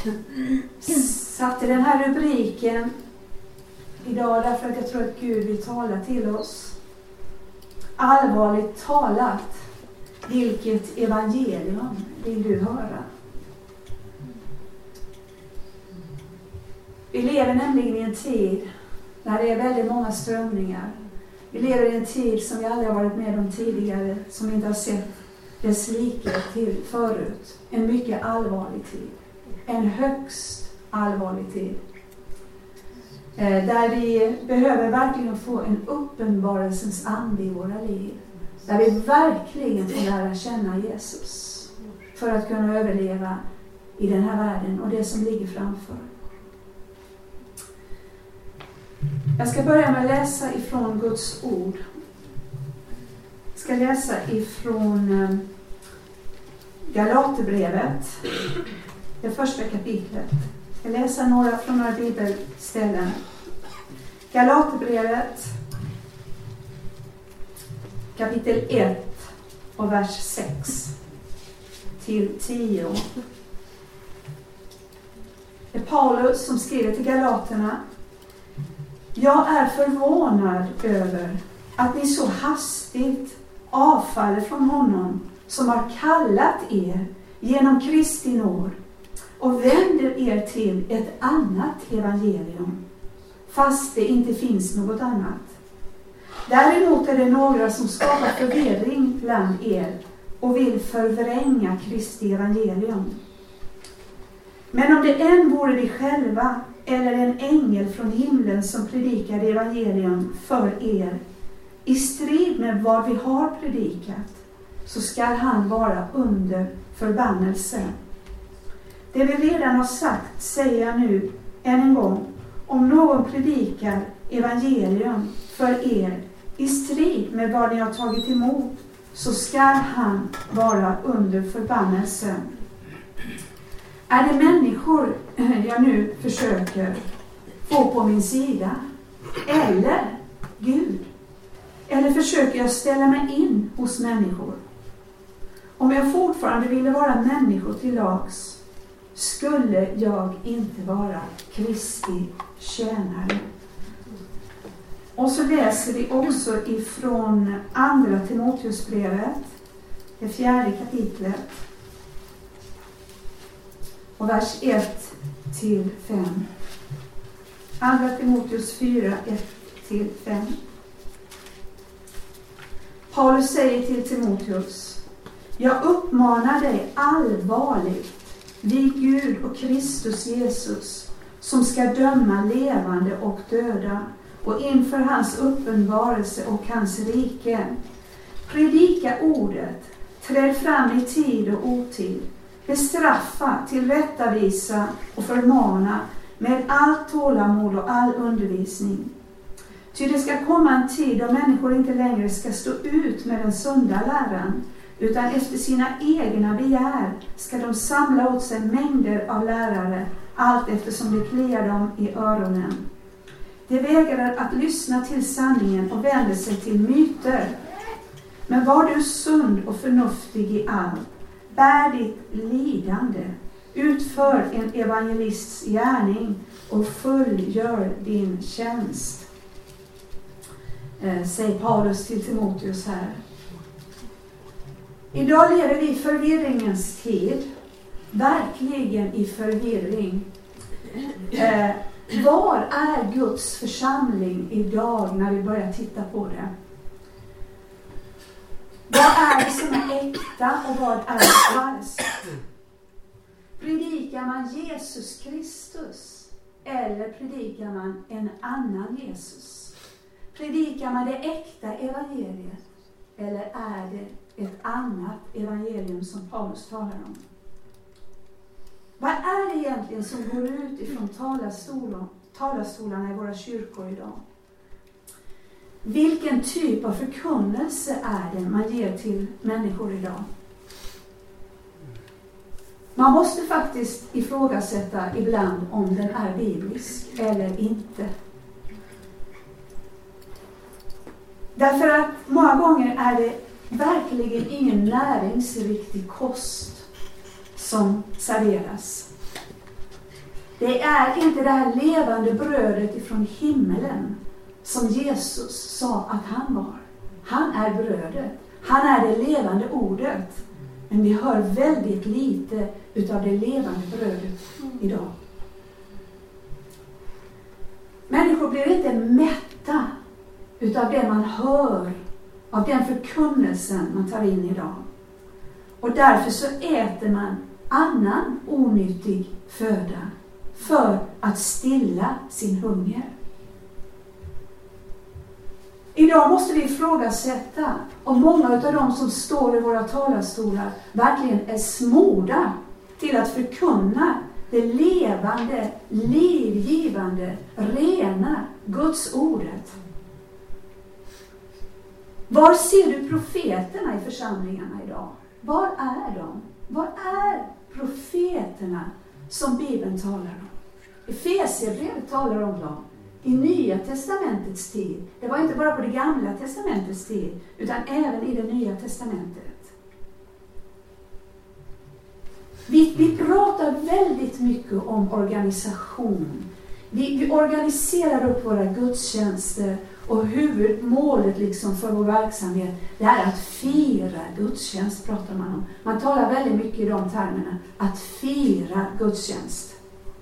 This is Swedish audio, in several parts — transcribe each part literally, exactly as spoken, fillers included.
satte den här rubriken idag därför att jag tror att Gud vill tala till oss. Allvarligt talat, vilket evangelium vill du höra? Vi lever nämligen i en tid när det är väldigt många strömningar. Vi lever i en tid som vi aldrig har varit med om tidigare, som vi inte har sett dess like till förut. En mycket allvarlig tid. En högst allvarlig tid. Eh, där vi behöver verkligen få en uppenbarelsens ande i våra liv. Där vi verkligen får lära känna Jesus. För att kunna överleva i den här världen och det som ligger framför. Jag ska börja med att läsa ifrån Guds ord. Jag ska läsa ifrån Galaterbrevet, det första kapitlet. Jag ska läsa några från några bibelställen. Galaterbrevet, kapitel ett och vers sex till tio. Det är Paulus som skriver till galaterna. Jag är förvånad över att ni så hastigt avfaller från honom som har kallat er genom Kristi nåd och vänder er till ett annat evangelium, fast det inte finns något annat. Däremot är det några som skapar förvirring bland er och vill förvränga Kristi evangelium. Men om det än vore vi själva eller en ängel från himlen som predikar evangelium för er, i strid med vad vi har predikat, så skall han vara under förbannelse. Det vi redan har sagt säger jag nu än en gång. Om någon predikar evangelium för er i strid med vad ni har tagit emot, så skall han vara under förbannelse. Är det människor jag nu försöker få på min sida? Eller Gud? Eller försöker jag ställa mig in hos människor? Om jag fortfarande ville vara människor till lags, skulle jag inte vara Kristi tjänare. Och så läser vi också ifrån andra Timoteusbrevet, det fjärde kapitlet. Och vers ett till fem. Andra Timoteus fyra, ett till fem. Paulus säger till Timoteus: jag uppmanar dig allvarligt vid Gud och Kristus Jesus, som ska döma levande och döda, och inför hans uppenbarelse och hans rike. Predika ordet, träd fram i tid och otid. Bestraffa, tillrättavisa och förmana med allt tålamod och all undervisning. Ty det ska komma en tid då människor inte längre ska stå ut med den sunda läran, utan efter sina egna begär ska de samla åt sig mängder av lärare, allt eftersom det kliar dem i öronen. De vägrar att lyssna till sanningen och vänder sig till myter. Men var du sund och förnuftig i allt, bär ditt lidande, utför en evangelists gärning och fullgör din tjänst. Eh, säger Paulus till Timoteus här. Idag lever vi i förvirringens tid. Verkligen i förvirring. Eh, var är Guds församling idag när vi börjar titta på det? Vad är det som är äkta och vad är falskt? Predikar man Jesus Kristus eller predikar man en annan Jesus? Predikar man det äkta evangeliet eller är det ett annat evangelium som Paulus talar om? Vad är det egentligen som går ut ifrån talarstolarna, talarstolarna i våra kyrkor idag? Vilken typ av förkunnelse är det man ger till människor idag? Man måste faktiskt ifrågasätta ibland om den är biblisk eller inte. Därför att många gånger är det verkligen ingen näringsriktig kost som serveras. Det är inte det här levande brödet ifrån himmelen som Jesus sa att han var. Han är brödet. Han är det levande ordet. Men vi hör väldigt lite utav det levande brödet idag. Människor blir inte mätta utav det man hör, av den förkunnelsen man tar in idag. Och därför så äter man annan onyttig föda för att stilla sin hunger. Idag måste vi ifrågasätta om många av dem som står i våra talarstolar verkligen är smorda till att förkunna det levande, livgivande, rena Guds ordet. Var ser du profeterna i församlingarna idag? Var är de? Var är profeterna som Bibeln talar om? Efesierbrevet talar om dem i Nya testamentets tid. Det var inte bara på det gamla testamentets tid, utan även i det Nya testamentet. Vi, vi pratar väldigt mycket om organisation. Vi, vi organiserar upp våra gudstjänster, och huvudmålet liksom för vår verksamhet, det är att fira gudstjänst, pratar man om. Man talar väldigt mycket i de termerna, att fira gudstjänst.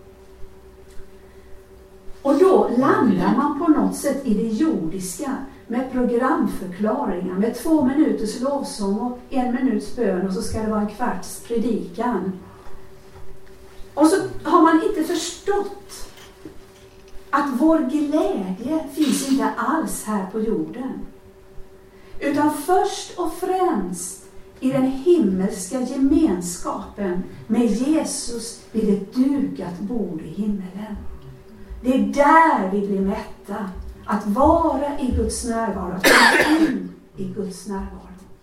Och då landar man på något sätt i det jordiska med programförklaringar, med två minuters lovsång och en minuts bön, och så ska det vara en kvarts predikan. Och så har man inte förstått att vår glädje finns inte alls här på jorden. Utan först och främst i den himmelska gemenskapen med Jesus vid ett dukat bord i himmelen. Det är där vi blir mätta. Att vara i Guds närvaro. Att komma in i Guds närvaro.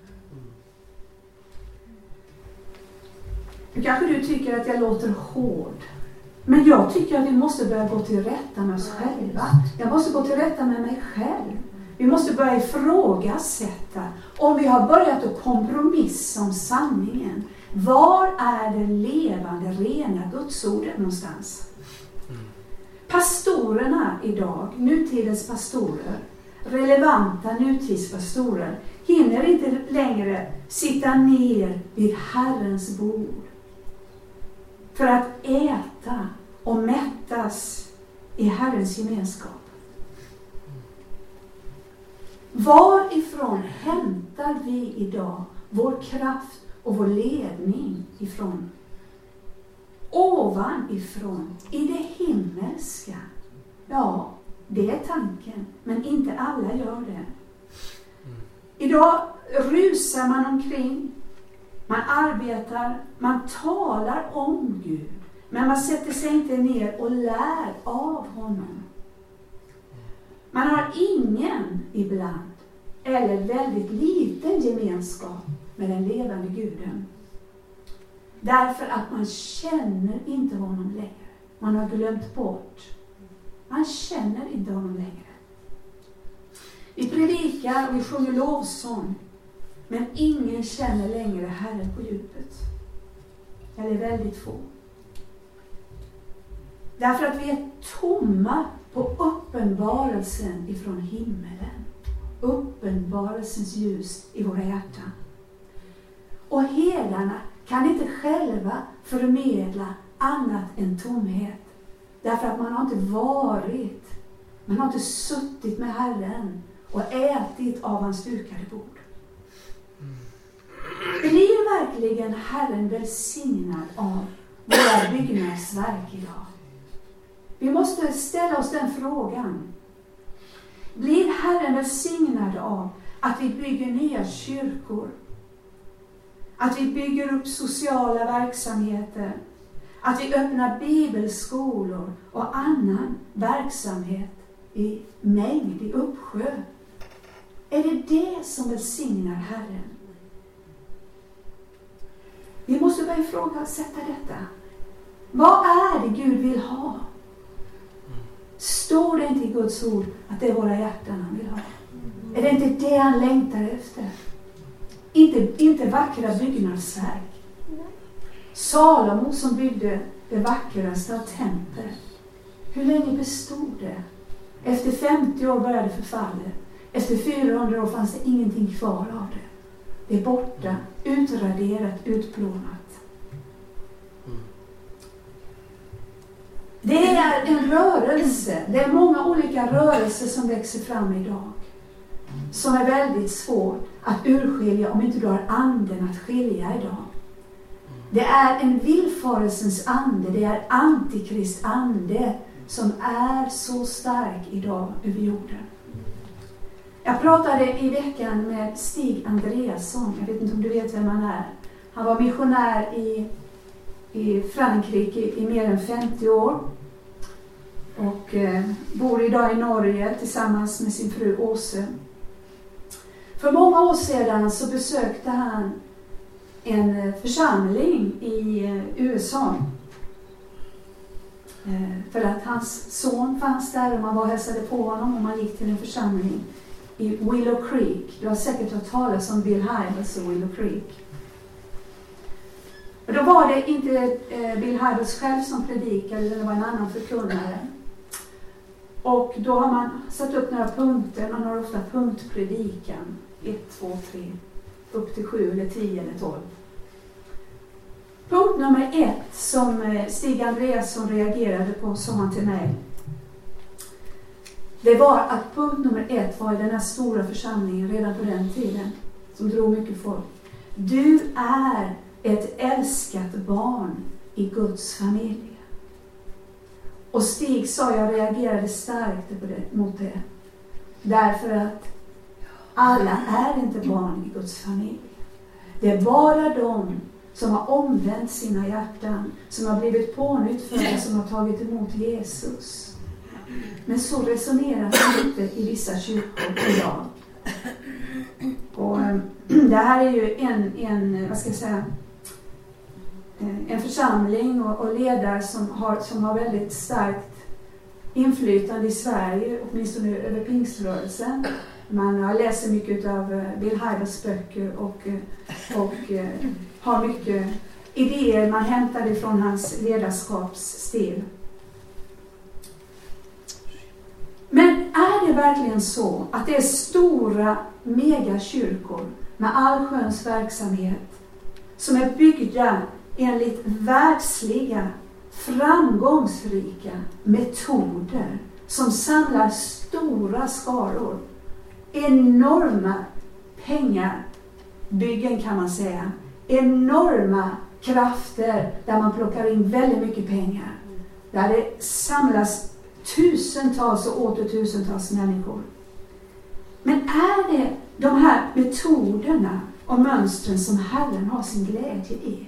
Nu kanske du tycker att jag låter hård. Men jag tycker att vi måste börja gå till rätta med oss själva. Jag måste gå till rätta med mig själv. Vi måste börja ifrågasätta om vi har börjat att kompromissa om sanningen. Var är det levande, rena Gudsordet någonstans? Pastorerna idag, nutidens pastorer, relevanta nutidspastorer, hinner inte längre sitta ner vid Herrens bord för att äta och mättas i Herrens gemenskap. Varifrån hämtar vi idag vår kraft och vår ledning ifrån? Ovanifrån, i det himmelska. Ja, det är tanken, men inte alla gör det. Idag rusar man omkring, man arbetar, man talar om Gud, men man sätter sig inte ner och lär av honom. Man har ingen ibland, eller väldigt liten gemenskap med den levande Guden. Därför att man känner inte honom längre. Man har glömt bort. Man känner inte honom längre. Vi predikar och vi sjunger lovsång. Men ingen känner längre Herren på djupet. Eller väldigt få. Därför att vi är tomma på uppenbarelsen ifrån himmelen. Uppenbarelsens ljus i våra hjärtan. Och herdarna kan inte själva förmedla annat än tomhet. Därför att man har inte varit, man har inte suttit med Herren och ätit av hans dukade bord. Blir verkligen Herren välsignad av våra byggnadsverk idag? Vi måste ställa oss den frågan. Blir Herren välsignad av att vi bygger nya kyrkor? Att vi bygger upp sociala verksamheter. Att vi öppnar bibelskolor och annan verksamhet i mängd, i uppsjö. Är det det som välsignar Herren? Vi måste börja ifrågasätta detta. Vad är det Gud vill ha? Står det inte i Guds ord att det är våra hjärtan han vill ha? Är det inte det han längtar efter? Inte, inte vackra byggnadsverk Salomo som byggde det vackraste av tempel. Hur länge bestod det? Efter femtio år började förfallet. Efter fyrahundra år fanns det ingenting kvar av det. Det är borta, utraderat, utplånat. Det är en rörelse. Det är många olika rörelser som växer fram idag. Som är väldigt svårt att urskilja om inte du har anden att skilja idag. Det är en villfarelsens ande. Det är antikrist ande som är så stark idag över jorden. Jag pratade i veckan med Stig Andreasson. Jag vet inte om du vet vem han är. Han var missionär i, i Frankrike i mer än femtio år. Och eh, bor idag i Norge tillsammans med sin fru Åse. För många år sedan så besökte han en församling i U S A. Eh, för att hans son fanns där och man var och hälsade på honom och man gick till en församling i Willow Creek. Du har säkert hört talas om Bill Hybels och Willow Creek. Och då var det inte eh, Bill Hybels själv som predikade, det var en annan förkunnare. Och då har man satt upp några punkter. Man har ofta punktpredikan. ett, två, tre. Upp till sju eller tio eller tolv. Punkt nummer ett som Stig Andreasson reagerade på, sa han till mig. Det var att punkt nummer ett var i den här stora församlingen redan på den tiden. Som drog mycket folk. Du är ett älskat barn i Guds familj. Och Stig sa, jag reagerade starkt på det, mot det. Därför att alla är inte barn i Guds familj. Det är bara de som har omvänt sina hjärtan, som har blivit pånyttfödda, som har tagit emot Jesus. Men så resonerar man inte i vissa kyrkor idag. Och det här är ju en, en vad ska jag säga, en församling och, och ledare som har, som har väldigt starkt inflytande i Sverige, åtminstone över pingströrelsen. Man har läst mycket av Bill Hybels böcker och, och har mycket idéer man hämtar ifrån hans ledarskapsstil. Men är det verkligen så att det är stora megakyrkor med allsköns verksamhet som är byggda enligt världsliga, framgångsrika metoder som samlar stora skaror, enorma pengabyggen kan man säga, enorma krafter där man plockar in väldigt mycket pengar, där det samlas tusentals och åter tusentals människor. Men är det de här metoderna och mönstren som Herren har sin glädje i?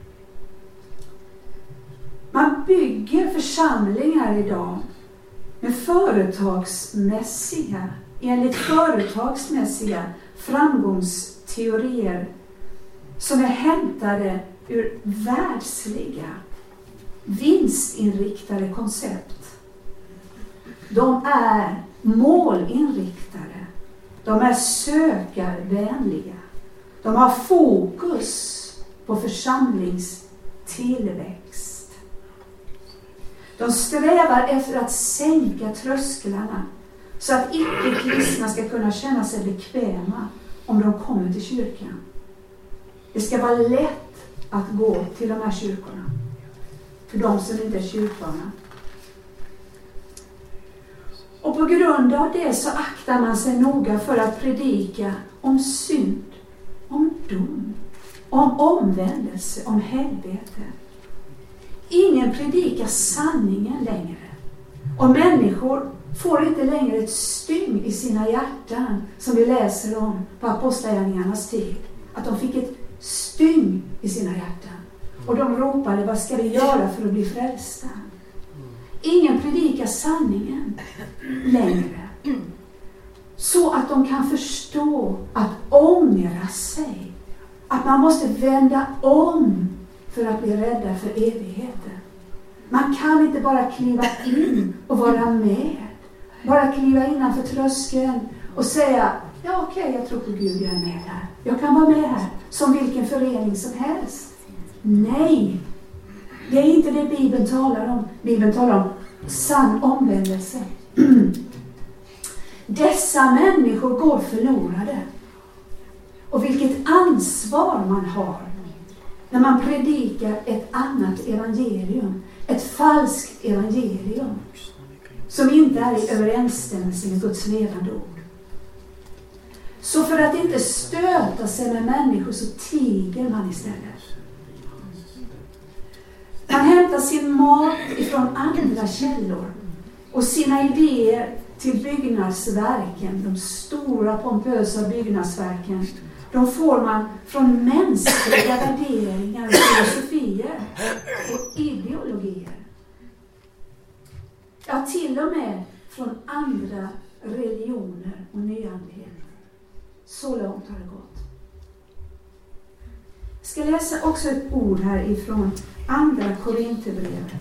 Man bygger församlingar idag med företagsmässiga, enligt företagsmässiga framgångsteorier som är hämtade ur världsliga, vinstinriktade koncept. De är målinriktade. De är sökarvänliga. De har fokus på församlingstillväxt. De strävar efter att sänka trösklarna så att icke-kristna ska kunna känna sig bekväma om de kommer till kyrkan. Det ska vara lätt att gå till de här kyrkorna för de som inte är kyrkvana. Och på grund av det så aktar man sig noga för att predika om synd, om dom, om omvändelse, om helvete. Ingen predikar sanningen längre. Och människor får inte längre ett styng i sina hjärtan som vi läser om på apostlagärningarnas tid. Att de fick ett styng i sina hjärtan. Och de ropade, vad ska vi göra för att bli frälsta? Ingen predikar sanningen längre. Så att de kan förstå att ångra sig. Att man måste vända om för att bli rädda för evigheten. Man kan inte bara kliva in och vara med. Bara kliva innanför tröskeln och säga, ja okej, okay, jag tror på Gud, jag är med här. Jag kan vara med här som vilken förening som helst. Nej, det är inte det Bibeln talar om. Bibeln talar om sann omvändelse. Dessa människor går förlorade. Och vilket ansvar man har när man predikar ett annat evangelium. Ett falskt evangelium som inte är i överensstämmelse med Guds levande ord. Så för att inte stöta sig med människor så tiger man istället. Man hämtar sin mat ifrån andra källor och sina idéer till byggnadsverken, de stora pompösa byggnadsverken, de får man från mänskliga värderingar, filosofier och ideologier. Ja, till och med från andra religioner och nyandlighet. Så långt har det gått. Jag ska läsa också ett ord här ifrån andra Korinthierbrevet.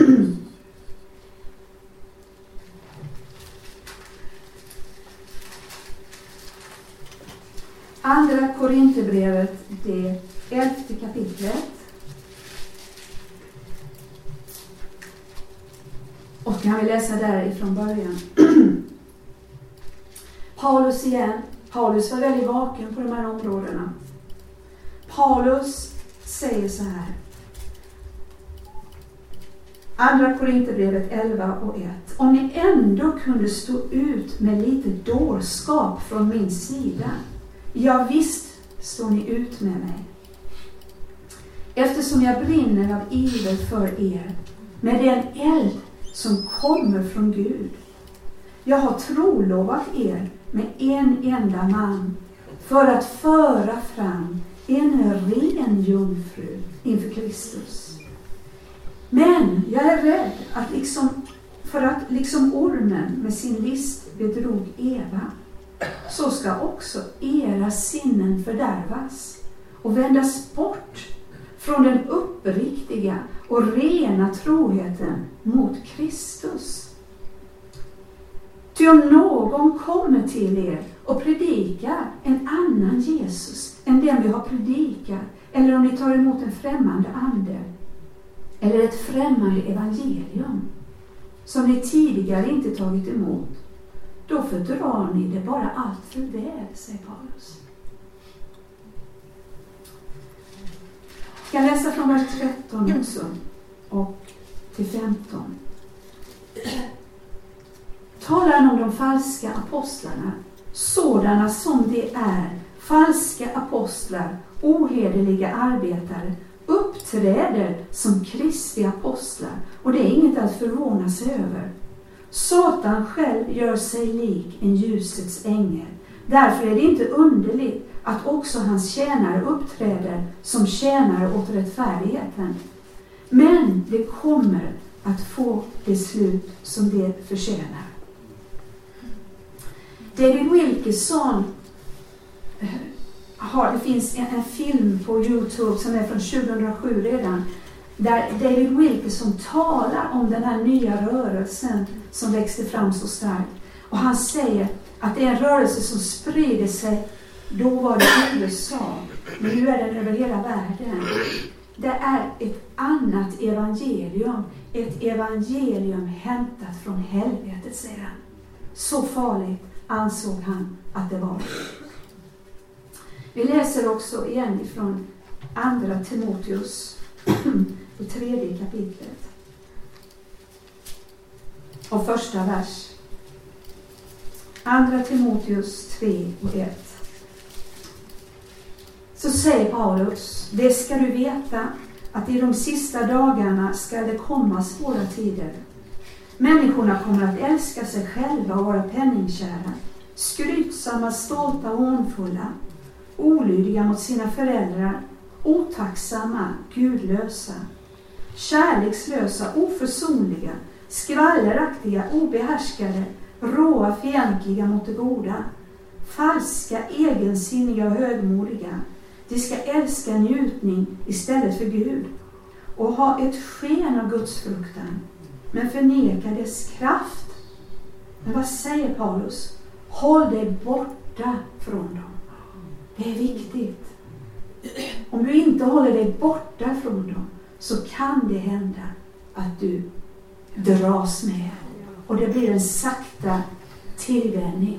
Andra Korinthierbrevet, det elfte kapitlet. Och kan vi läsa därifrån början. Paulus igen. Paulus var väldigt vaken på de här områdena. Paulus säger så här. Andra Korinthierbrevet elva och ett. Om ni ändå kunde stå ut med lite dårskap från min sida. Ja, visst står ni ut med mig. Eftersom jag brinner av iver för er. Med den eld som kommer från Gud. Jag har trolovat er med en enda man. För att föra fram en ren jungfru inför Kristus. Men jag är rädd att liksom, för att liksom ormen med sin list bedrog Eva, så ska också era sinnen fördärvas och vändas bort från den uppriktiga och rena troheten mot Kristus. Ty om någon kommer till er och predikar en annan Jesus än den vi har predikat, eller om ni tar emot en främmande ande eller ett främmande evangelium som ni tidigare inte tagit emot, då fördrar ni det bara allt för väl, säger Paulus. Jag ska läsa från vers tretton också och till femton. Talar han om de falska apostlarna, sådana som de är, falska apostlar, ohederliga arbetare, uppträder som Kristi apostlar, och det är inget att förvåna sig över. Satan själv gör sig lik en ljusets ängel. Därför är det inte underligt att också hans tjänare uppträder som tjänare åt rättfärdigheten. Men det kommer att få det slut som det förtjänar. David Wilkerson har, det finns en, en film på YouTube som är från tjugohundrasju redan, där David Wilkerson talar om den här nya rörelsen som växte fram så starkt. Och han säger att det är en rörelse som sprider sig, då var det i U S A, men nu är den över hela världen. Det är ett annat evangelium, ett evangelium hämtat från helvetet, säger han. Så farligt ansåg han att det var. Vi läser också igen ifrån andra Timoteus, det tredje kapitlet och första vers. Andra Timoteus tre och ett. Så säger Paulus: det ska du veta, att i de sista dagarna ska det komma svåra tider. Människorna kommer att älska sig själva och vara penningkära, skrytsamma, stolta och hånfulla, olydiga mot sina föräldrar, otacksamma, gudlösa, kärlekslösa, oförsonliga, skvalleraktiga, obehärskade, råa, fientliga mot det goda, falska, egensinniga och högmodiga. De ska älska njutning istället för Gud och ha ett sken av Guds fruktan, men förneka dess kraft. Men vad säger Paulus? Håll dig borta från dem. Det är viktigt. Om du inte håller dig borta från dem så kan det hända att du dras med. Och det blir en sakta tillvänjning.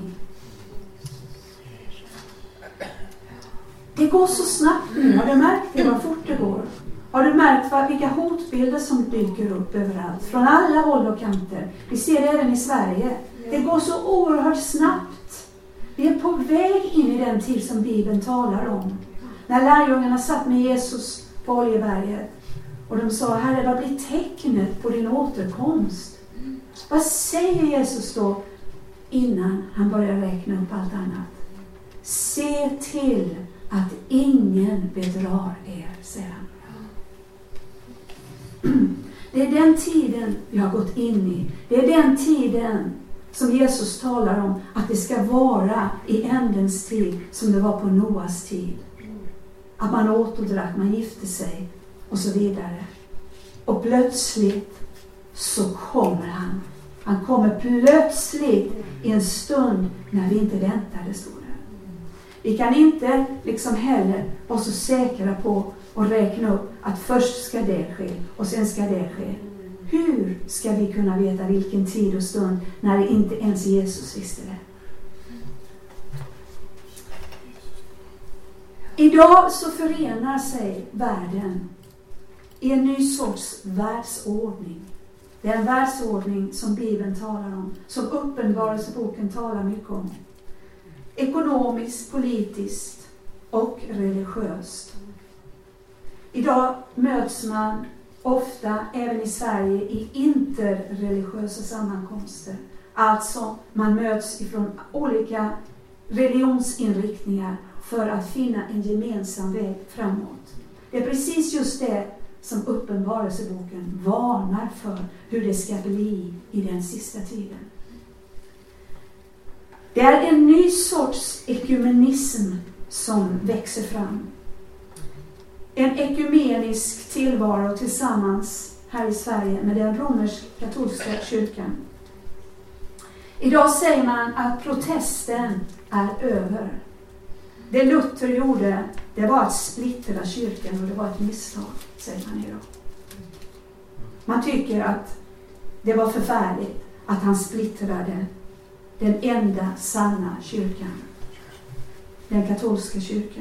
Det går så snabbt nu. Har du märkt det, vad fort det går? Har du märkt vad, vilka hotbilder som dyker upp överallt? Från alla håll och kanter. Vi ser det även i Sverige. Det går så oerhört snabbt. Vi är på väg in i den tid som Bibeln talar om. När lärjungarna satt med Jesus på Oljeberget. Och de sa, Herre, vad blir tecknet på din återkomst? Vad säger Jesus då innan han börjar räkna upp allt annat? Se till att ingen bedrar er, säger han. Det är den tiden vi har gått in i. Det är den tiden som Jesus talar om att det ska vara i ändens tid som det var på Noas tid. Att man åt och drack, man gifte sig och så vidare. Och plötsligt så kommer han. Han kommer plötsligt i en stund när vi inte väntade, står det. Vi kan inte liksom heller vara så säkra på att räkna upp att först ska det ske och sen ska det ske. Hur ska vi kunna veta vilken tid och stund när inte ens Jesus visste det? Idag så förenar sig världen i en ny sorts världsordning. Det är en världsordning som Bibeln talar om, som Uppenbarelseboken talar mycket om. Ekonomiskt, politiskt och religiöst. Idag möts man ofta, även i Sverige, i interreligiösa sammankomster. Alltså, man möts ifrån olika religionsinriktningar för att finna en gemensam väg framåt. Det är precis just det som Uppenbarelseboken varnar för, hur det ska bli i den sista tiden. Det är en ny sorts ekumenism som växer fram. En ekumenisk tillvaro tillsammans här i Sverige med den romersk-katolska kyrkan. Idag säger man att protesten är över. Det Luther gjorde, det var att splittra kyrkan och det var ett misstag, säger man idag. Man tycker att det var förfärligt att han splittrade den enda sanna kyrkan. Den katolska kyrkan.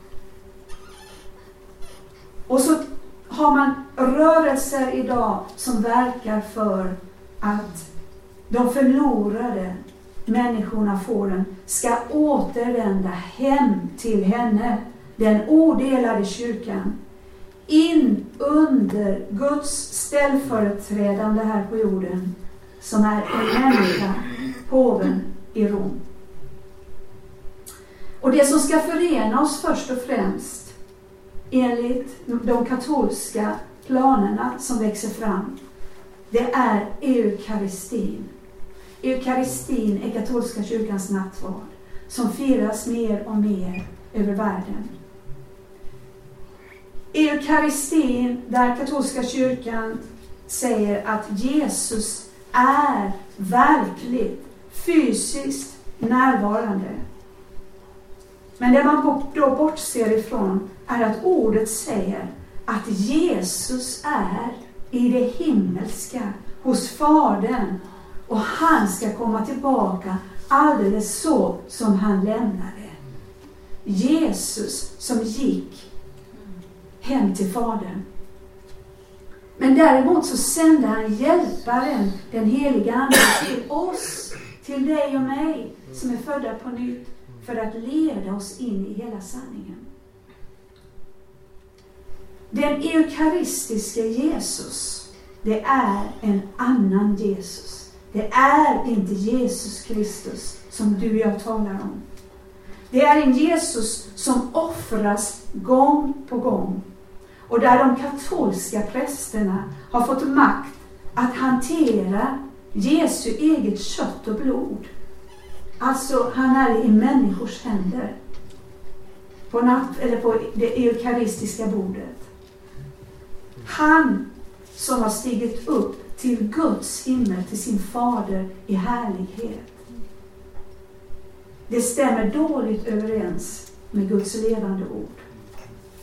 Och så har man rörelser idag som verkar för att de förlorade människorna, fåren, ska återvända hem till henne, den odelade kyrkan, in under Guds ställföreträdande här på jorden, som är en människa, påven i Rom. Och det som ska förena oss först och främst, enligt de katolska planerna som växer fram, det är eukaristin. Eukaristin är katolska kyrkans nattvard som firas mer och mer över världen. Eukaristin, där katolska kyrkan säger att Jesus är verkligt, fysiskt närvarande. Men det man då bortser ifrån är att ordet säger att Jesus är i det himmelska hos Fadern och han ska komma tillbaka alldeles så som han lämnade. Jesus som gick hem till Fadern. Men däremot så sände han hjälparen, den heliga Ande, till oss, till dig och mig som är födda på nytt, för att leda oss in i hela sanningen. Den eukaristiska Jesus, det är en annan Jesus. Det är inte Jesus Kristus som du och jag talar om. Det är en Jesus som offras gång på gång. Och där de katolska prästerna har fått makt att hantera Jesu eget kött och blod. Alltså han är i människors händer. På, natt, eller på det eukaristiska bordet. Han som har stigit upp till Guds himmel, till sin fader i härlighet. Det stämmer dåligt överens med Guds levande ord.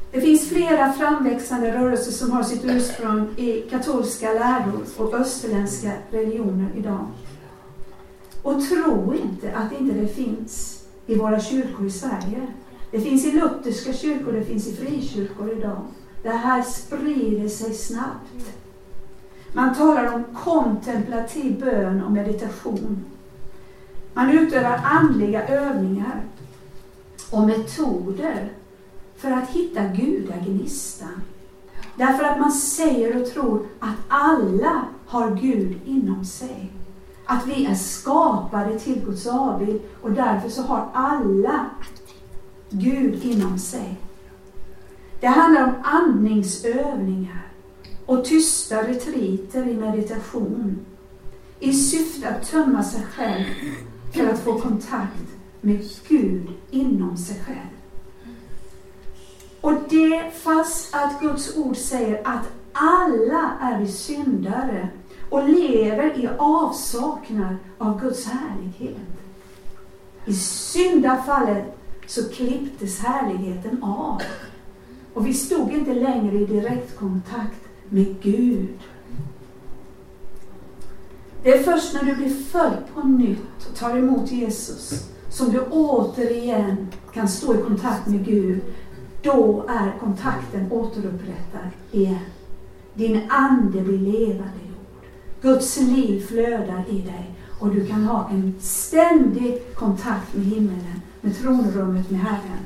Det finns flera framväxande rörelser som har sitt ursprung i katolska läror och österländska religioner idag. Och tro inte att inte det finns i våra kyrkor i Sverige. Det finns i lutherska kyrkor, det finns i frikyrkor idag. Det här sprider sig snabbt. Man talar om kontemplativ bön och meditation. Man utövar andliga övningar och metoder för att hitta gudagnistan. Därför att man säger och tror att alla har Gud inom sig. Att vi är skapade till Guds avbild och därför så har alla Gud inom sig. Det handlar om andningsövningar och tysta retriter i meditation i syfte att tömma sig själv för att få kontakt med Gud inom sig själv. Och det fast att Guds ord säger att alla är vi syndare och lever i avsaknad av Guds härlighet. I syndafallet så klipptes härligheten av. Och vi stod inte längre i direktkontakt med Gud. Det är först när du blir född på nytt och tar emot Jesus som du återigen kan stå i kontakt med Gud. Då är kontakten återupprättad igen. Din ande blir levande jord. Guds liv flödar i dig och du kan ha en ständig kontakt med himmelen, med tronrummet med Herren.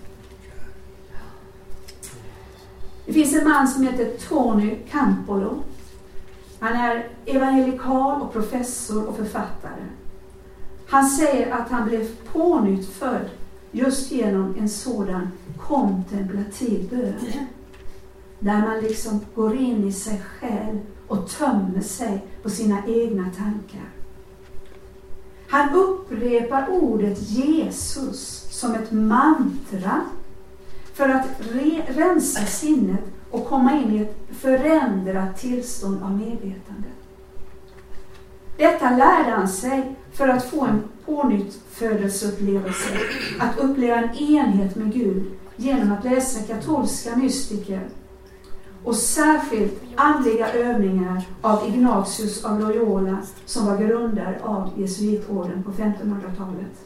Det finns en man som heter Tony Campolo. Han är evangelikal och professor och författare. Han säger att han blev pånyttfödd just genom en sådan kontemplativ bön. Där man liksom går in i sig själv och tömmer sig på sina egna tankar. Han upprepar ordet Jesus som ett mantra för att re- rensa sinnet och komma in i ett förändrat tillstånd av medvetande. Detta lärde han sig för att få en pånyttfödelseupplevelse, att uppleva en enhet med Gud genom att läsa katolska mystiker och särskilt andliga övningar av Ignatius av Loyola som var grundare av jesuitorden på femtonhundratalet.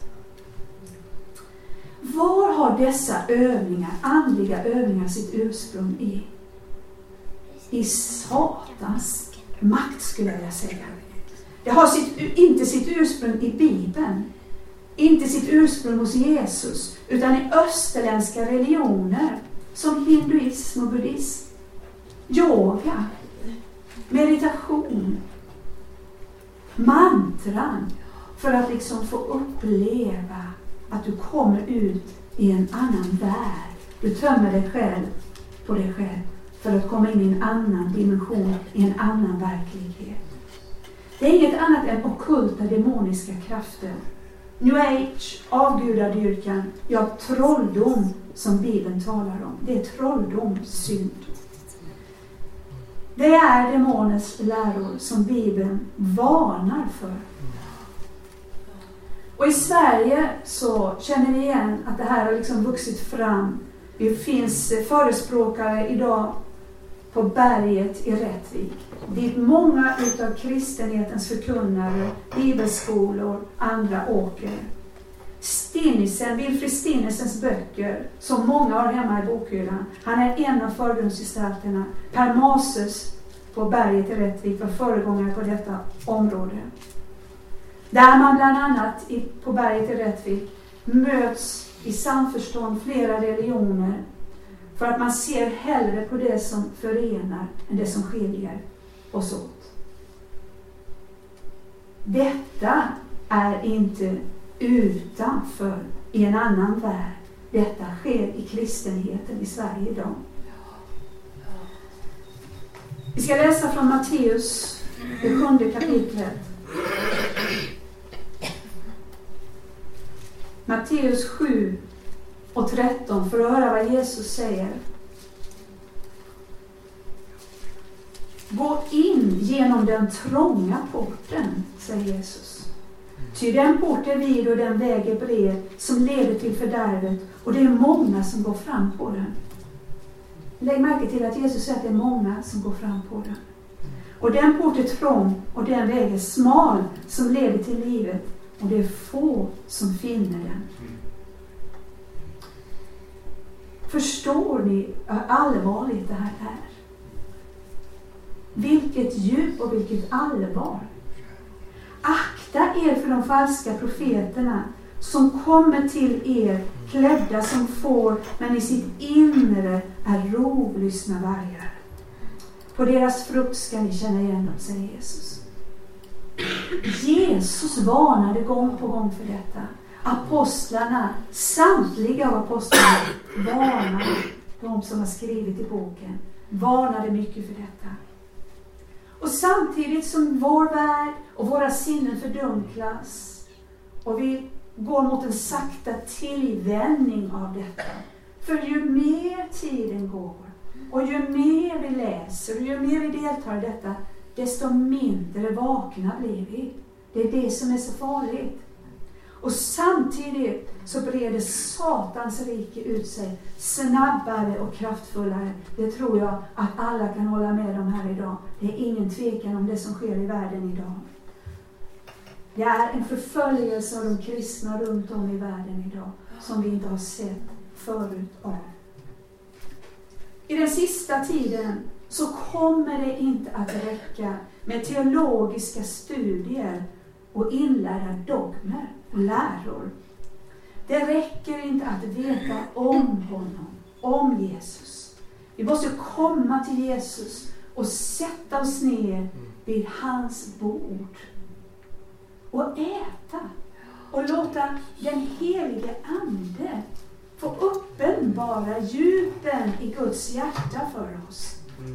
Var har dessa övningar, andliga övningar, sitt ursprung i? I Satans makt skulle jag säga. Det har sitt, inte sitt ursprung i Bibeln, inte sitt ursprung hos Jesus, utan i österländska religioner som hinduism och buddhism, yoga, meditation, mantran, för att liksom få uppleva att du kommer ut i en annan värld. Du tömmer dig själv på dig själv för att komma in i en annan dimension, i en annan verklighet. Det är inget annat än ockulta demoniska krafter. New Age, avgudadyrkan, ja, trolldom som Bibeln talar om. Det är trolldom, synd. Det är demonens läror som Bibeln varnar för. Och i Sverige så känner vi igen att det här har liksom vuxit fram. Det finns förespråkare idag på berget i Rättvik. Dit många utav kristenhetens förkunnare, bibelskolor, andra åker. Stinnesen, Wilfrid Stinnesens böcker, som många har hemma i bokhyllan. Han är en av förgrundsgestalterna. Per Masus på berget i Rättvik var föregångare på detta område. Där man bland annat i, på berget i Rättvik möts i samförstånd flera religioner för att man ser hellre på det som förenar än det som skiljer oss åt. Detta är inte utanför i en annan värld. Detta sker i kristenheten i Sverige idag. Vi ska läsa från Matteus, det sjunde kapitlet. Matteus sju och tretton, för att höra vad Jesus säger. Gå in genom den trånga porten, säger Jesus. Ty den port är vid och den väg är bred som leder till fördärvet, och det är många som går fram på den. lägg märke till att Jesus säger att det är många som går fram på den. Och den port är trång och den väg är smal som leder till livet. Och det är få som finner den. Förstår ni hur allvarligt det här är? Vilket djup och vilket allvar. Akta er för de falska profeterna som kommer till er klädda som får, men i sitt inre är rovlystna vargar. På deras frukt ska ni känna igen dem, säger Jesus. Jesus varnade gång på gång för detta. Apostlarna, samtliga av apostlarna varnade, de som har skrivit i boken, varnade mycket för detta. Och samtidigt som vår värld och våra sinnen fördunklas och vi går mot en sakta tillvänjning av detta. För ju mer tiden går och ju mer vi läser och ju mer vi deltar i detta, desto mindre vakna blir vi. Det är det som är så farligt. Och samtidigt så breder Satans rike ut sig snabbare och kraftfullare. Det tror jag att alla kan hålla med om här idag. Det är ingen tvekan om det som sker i världen idag. Det är en förföljelse av de kristna runt om i världen idag som vi inte har sett förut av. I den sista tiden så kommer det inte att räcka med teologiska studier och inlärda dogmer och läror. Det räcker inte att veta om honom, om Jesus. Vi måste komma till Jesus och sätta oss ner vid hans bord och äta och låta den helige ande få uppenbara djupen i Guds hjärta för oss.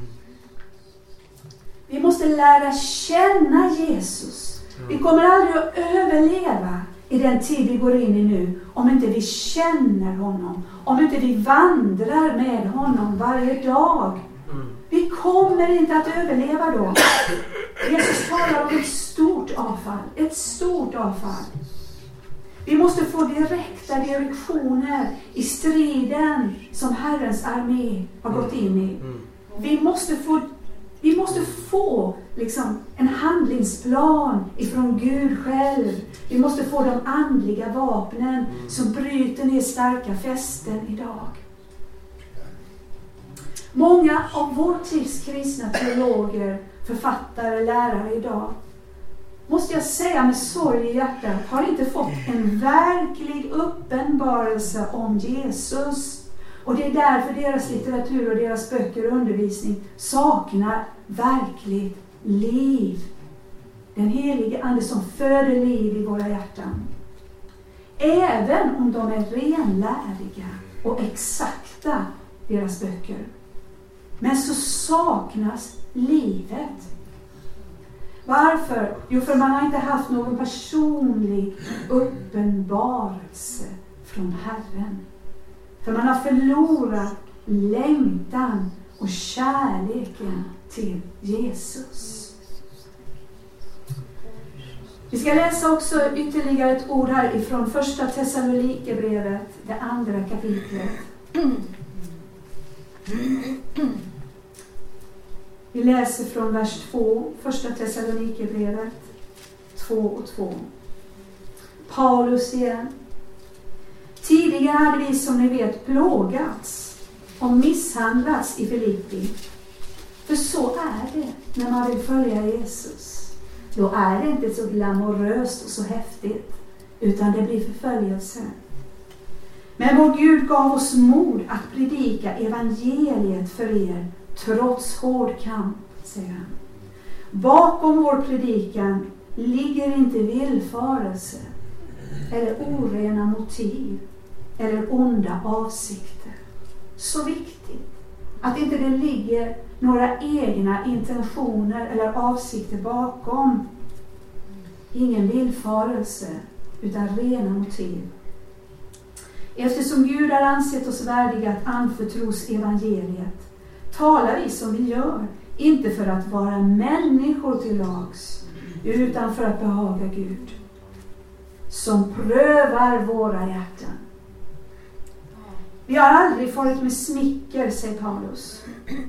Vi måste lära känna Jesus. Vi kommer aldrig att överleva i den tid vi går in i nu om inte vi känner honom. Om inte vi vandrar med honom varje dag. Vi kommer inte att överleva då. Jesus talar om ett stort avfall. Ett stort avfall. Vi måste få direkta direktioner i striden som Herrens armé har gått in i. Vi måste få, vi måste få liksom en handlingsplan ifrån Gud själv. Vi måste få de andliga vapnen som bryter ner starka fästen idag. Många av vår tids kristna teologer, författare, lärare idag, måste jag säga med sorg i hjärtat, har inte fått en verklig uppenbarelse om Jesus. Och det är därför deras litteratur och deras böcker och undervisning saknar verkligt liv. Den helige ande som föder liv i våra hjärtan. Även om de är renläriga och exakta, deras böcker. Men så saknas livet. Varför? Jo, för man har inte haft någon personlig uppenbarelse från Herren. För man har förlorat längtan och kärleken till Jesus. Vi ska läsa också ytterligare ett ord här ifrån första Thessalonikerbrevet, det andra kapitlet. Vi läser från vers två, första Thessalonikerbrevet två och två. Paulus igen. Tidigare hade vi som ni vet plågats och misshandlats i Filippi. För så är det när man vill följa Jesus. Då är det inte så glamoröst och så häftigt, utan det blir förföljelse. Men vår Gud gav oss mod att predika evangeliet för er trots hård kamp, säger han. Bakom vår predikan ligger inte villfarelse eller orena motiv eller onda avsikter. Så viktigt att inte det ligger några egna intentioner eller avsikter bakom. Ingen villfarelse utan rena motiv. Eftersom Gud har ansett oss värdiga att anförtros evangeliet talar vi som vi gör, inte för att vara människor till lags, utan för att behaga Gud, som prövar våra hjärtan. Vi har aldrig farit med smicker, säger Paulus.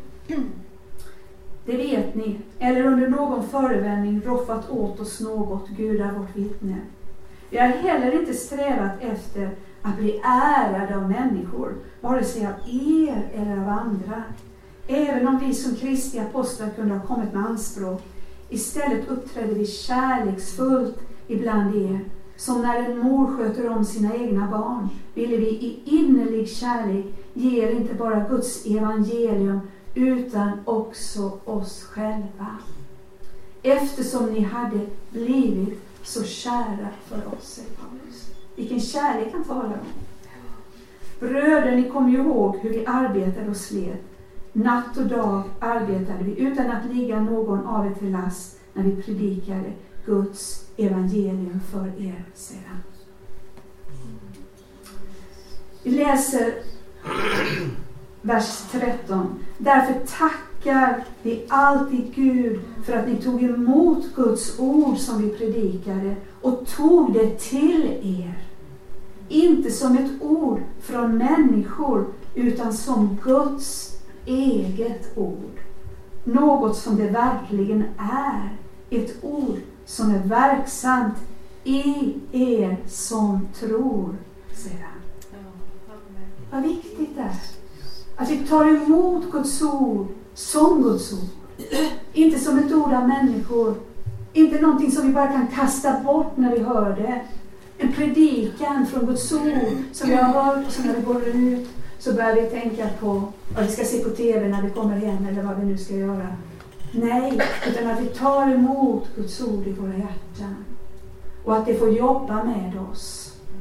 Det vet ni. Eller under någon förevändning roffat åt oss något, Gud är vårt vittne. Vi har heller inte strävat efter att bli ärade av människor, vare sig av er eller av andra. Även om vi som Kristi apostlar kunde ha kommit med anspråk. Istället uppträdde vi kärleksfullt ibland er. Som när en mor sköter om sina egna barn, ville vi i innerlig kärlek ge er inte bara Guds evangelium utan också oss själva. Eftersom ni hade blivit så kära för oss, säger Paulus. Vilken kärlek han talar om. Bröder, ni kommer ju ihåg hur vi arbetade och slet. Natt och dag arbetade vi utan att ligga någon av er till last när vi predikade Guds evangelium för er, säger han. Vi läser vers tretton. Därför tackar vi alltid Gud för att ni tog emot Guds ord som vi predikade och tog det till er. Inte som ett ord från människor utan som Guds eget ord. Något som det verkligen är. Ett ord som är verksamt i er som tror, säger han. Vad viktigt det är. Att vi tar emot Guds ord som Guds ord. Inte som ett ord av människor. Inte någonting som vi bara kan kasta bort när vi hör det. En predikan från Guds ord som vi har hört och som när vi går ut så börjar vi tänka på vad vi ska se på tv när vi kommer hem eller vad vi nu ska göra. Nej, utan att vi tar emot Guds ord i våra hjärtan. Och att det får jobba med oss.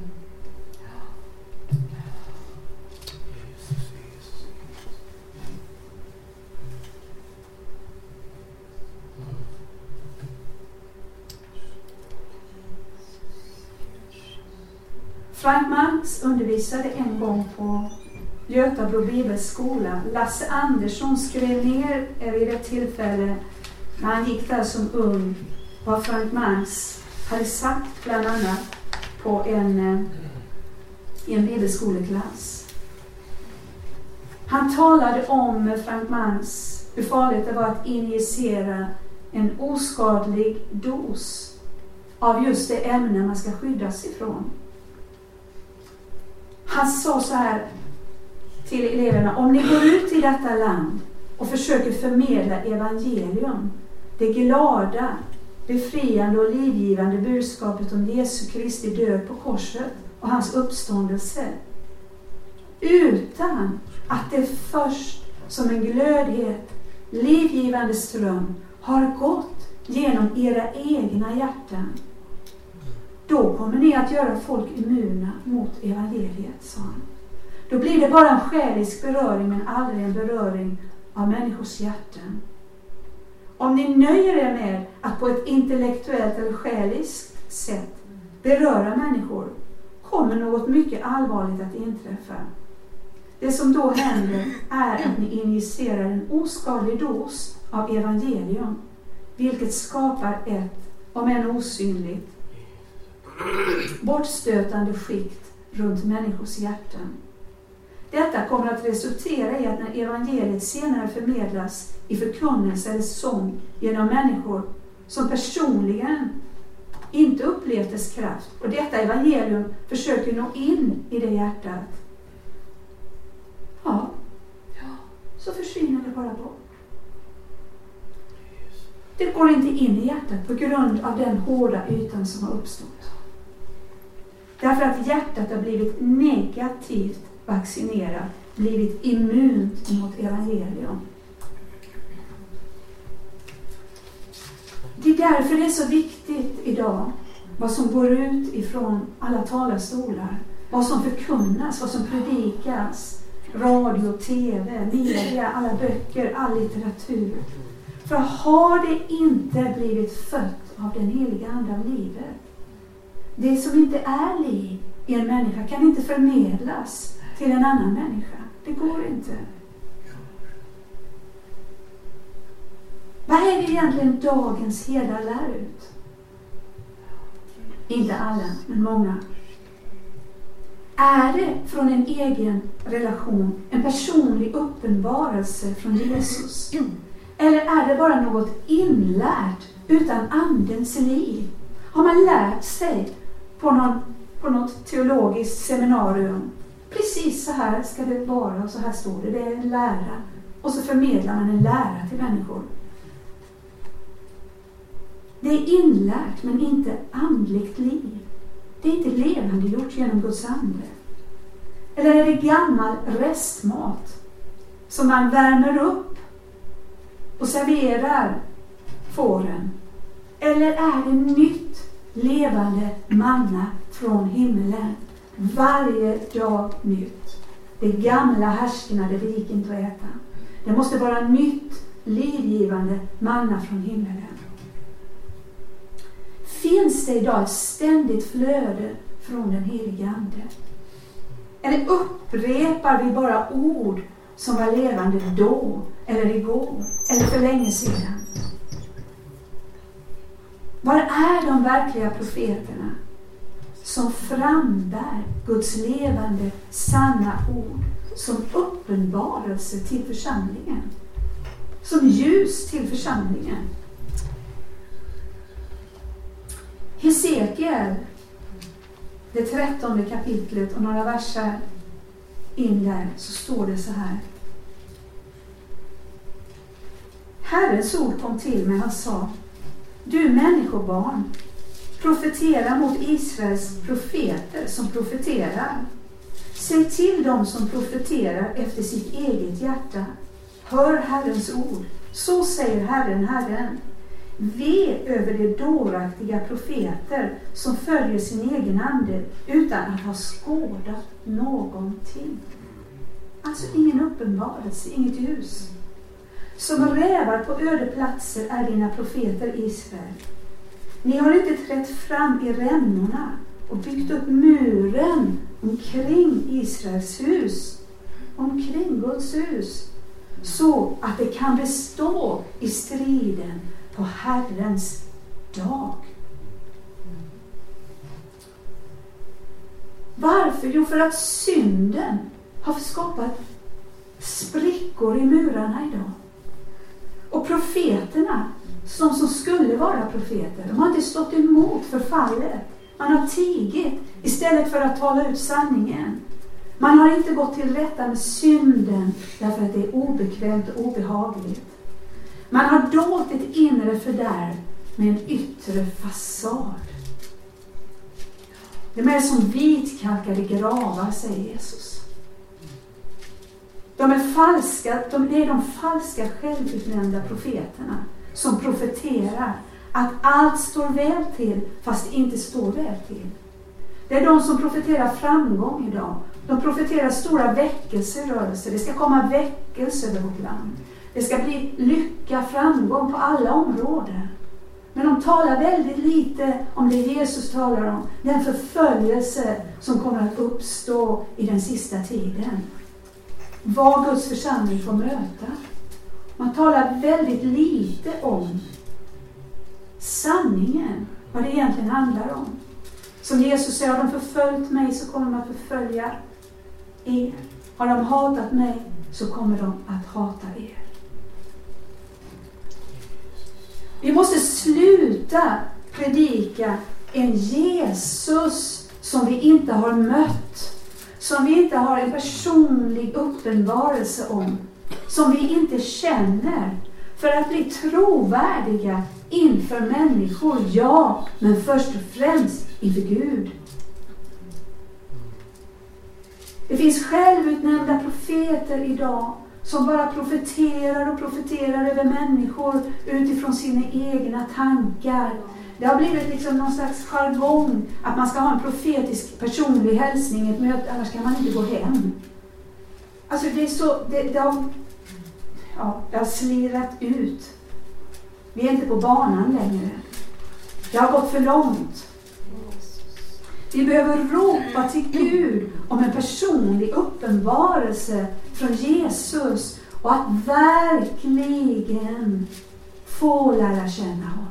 Frank Marx undervisade en gång på Götabro bibelskola. Lasse Andersson skrev ner vid ett tillfälle när han gick där som ung vad Frank Marx hade sagt bland annat på en, i en bibelskoleklass. Han talade om Frank Marx hur farligt det var att injicera en oskadlig dos av just det ämne man ska skyddas ifrån. Han sa så här till eleverna: om ni går ut i detta land och försöker förmedla evangelium, det glada, befriande och livgivande budskapet om Jesu Kristi död på korset och hans uppståndelse, utan att det först som en glödhet, livgivande ström har gått genom era egna hjärtan, då kommer ni att göra folk immuna mot evangeliet, sa han. Då blir det bara en själisk beröring men aldrig en beröring av människors hjärtan. Om ni nöjer er med att på ett intellektuellt eller själiskt sätt beröra människor, kommer något mycket allvarligt att inträffa. Det som då händer är att ni injicerar en oskadlig dos av evangelium, vilket skapar ett, om än osynligt, bortstötande skikt runt människors hjärtan. Detta kommer att resultera i att när evangeliet senare förmedlas i förkunnelse eller sång genom människor som personligen inte upplevt dess kraft, och detta evangelium försöker nå in i det hjärtat, ja, så försvinner det bara bort. Det går inte in i hjärtat på grund av den hårda ytan som har uppstått. Därför att hjärtat har blivit negativt vaccinerat, blivit immunt mot evangelium. Det är därför det är så viktigt idag vad som går ut ifrån alla talarstolar, vad som förkunnas, vad som predikas, radio, tv, media, alla böcker, all litteratur. För har det inte blivit fött av den heliga ande av livet, det som inte är liv i en människa kan inte förmedlas till en annan människa. Det går inte. Vad är det egentligen dagens herdar lär ut? Inte alla, men många. Är det från en egen relation, en personlig uppenbarelse från Jesus? Eller är det bara något inlärt utan andens liv? Har man lärt sig på, någon, på något teologiskt seminarium? Precis så här ska det vara och så här står det. Det är en lära. Och så förmedlar man en lära till människor. Det är inlärt men inte andligt liv. Det är inte levande gjort genom Guds ande. Eller är det gammal restmat som man värmer upp och serverar fåren? Eller är det nytt levande manna från himmelen? Varje dag nytt. Det gamla härsknade, det gick inte att äta. Det måste vara nytt, livgivande manna från himmelen. Finns det idag ett ständigt flöde från den helige ande? Eller upprepar vi bara ord som var levande då, eller igår, eller för länge sedan? Var är de verkliga profeterna som frambär Guds levande, sanna ord som uppenbarelse till församlingen? Som ljus till församlingen? Hesekiel, det trettonde kapitlet och några verser in där, så står det så här. Herrens ord kom till mig, han sa: du människobarn, profetera mot Israels profeter som profeterar. Säg till dem som profeterar efter sitt eget hjärta: hör Herrens ord. Så säger Herren, Herren. Ve över de dåraktiga profeter som följer sin egen ande utan att ha skådat någonting. Alltså ingen uppenbarelse, inget ljus. Som rävar på öde platser är dina profeter Israel. Ni har inte trätt fram i rännorna och byggt upp muren omkring Israels hus, omkring Guds hus, så att det kan bestå i striden på Herrens dag. Varför? Jo, för att synden har skapat sprickor i murarna idag. Och profeterna, som som skulle vara profeter, de har inte stått emot förfallet. Man har tigit istället för att tala ut sanningen. Man har inte gått till rätta med synden därför att det är obekvämt och obehagligt. Man har dolt ett inre fördärv med en yttre fasad. Det är mer som vitkalkade gravar, säger Jesus. De är falska, de är de falska självutnämnda profeterna som profeterar att allt står väl till fast det inte står väl till. Det är de som profeterar framgång idag. De profeterar stora väckelserörelser. Det ska komma väckelse över vårt land. Det ska bli lycka, framgång på alla områden. Men de talar väldigt lite om det Jesus talar om. Den förföljelse som kommer att uppstå i den sista tiden. Vad Guds församling får möta. Man talar väldigt lite om sanningen. Vad det egentligen handlar om. Som Jesus säger, har de förföljt mig så kommer de att förfölja er. Har de hatat mig så kommer de att hata er. Vi måste sluta predika en Jesus som vi inte har mött. Som vi inte har en personlig uppenbarelse om. Som vi inte känner. För att bli trovärdiga inför människor, ja, men först och främst inför Gud. Det finns självutnämnda profeter idag som bara profeterar och profeterar över människor utifrån sina egna tankar. Det har blivit liksom någon slags jargong att man ska ha en profetisk personlig hälsning i ett möte, annars kan man inte gå hem. Alltså det är så, det, det, har, ja, det har slirat ut. Vi är inte på banan längre. Det har gått för långt. Vi behöver ropa till Gud om en personlig uppenbarelse från Jesus och att verkligen få lära känna honom.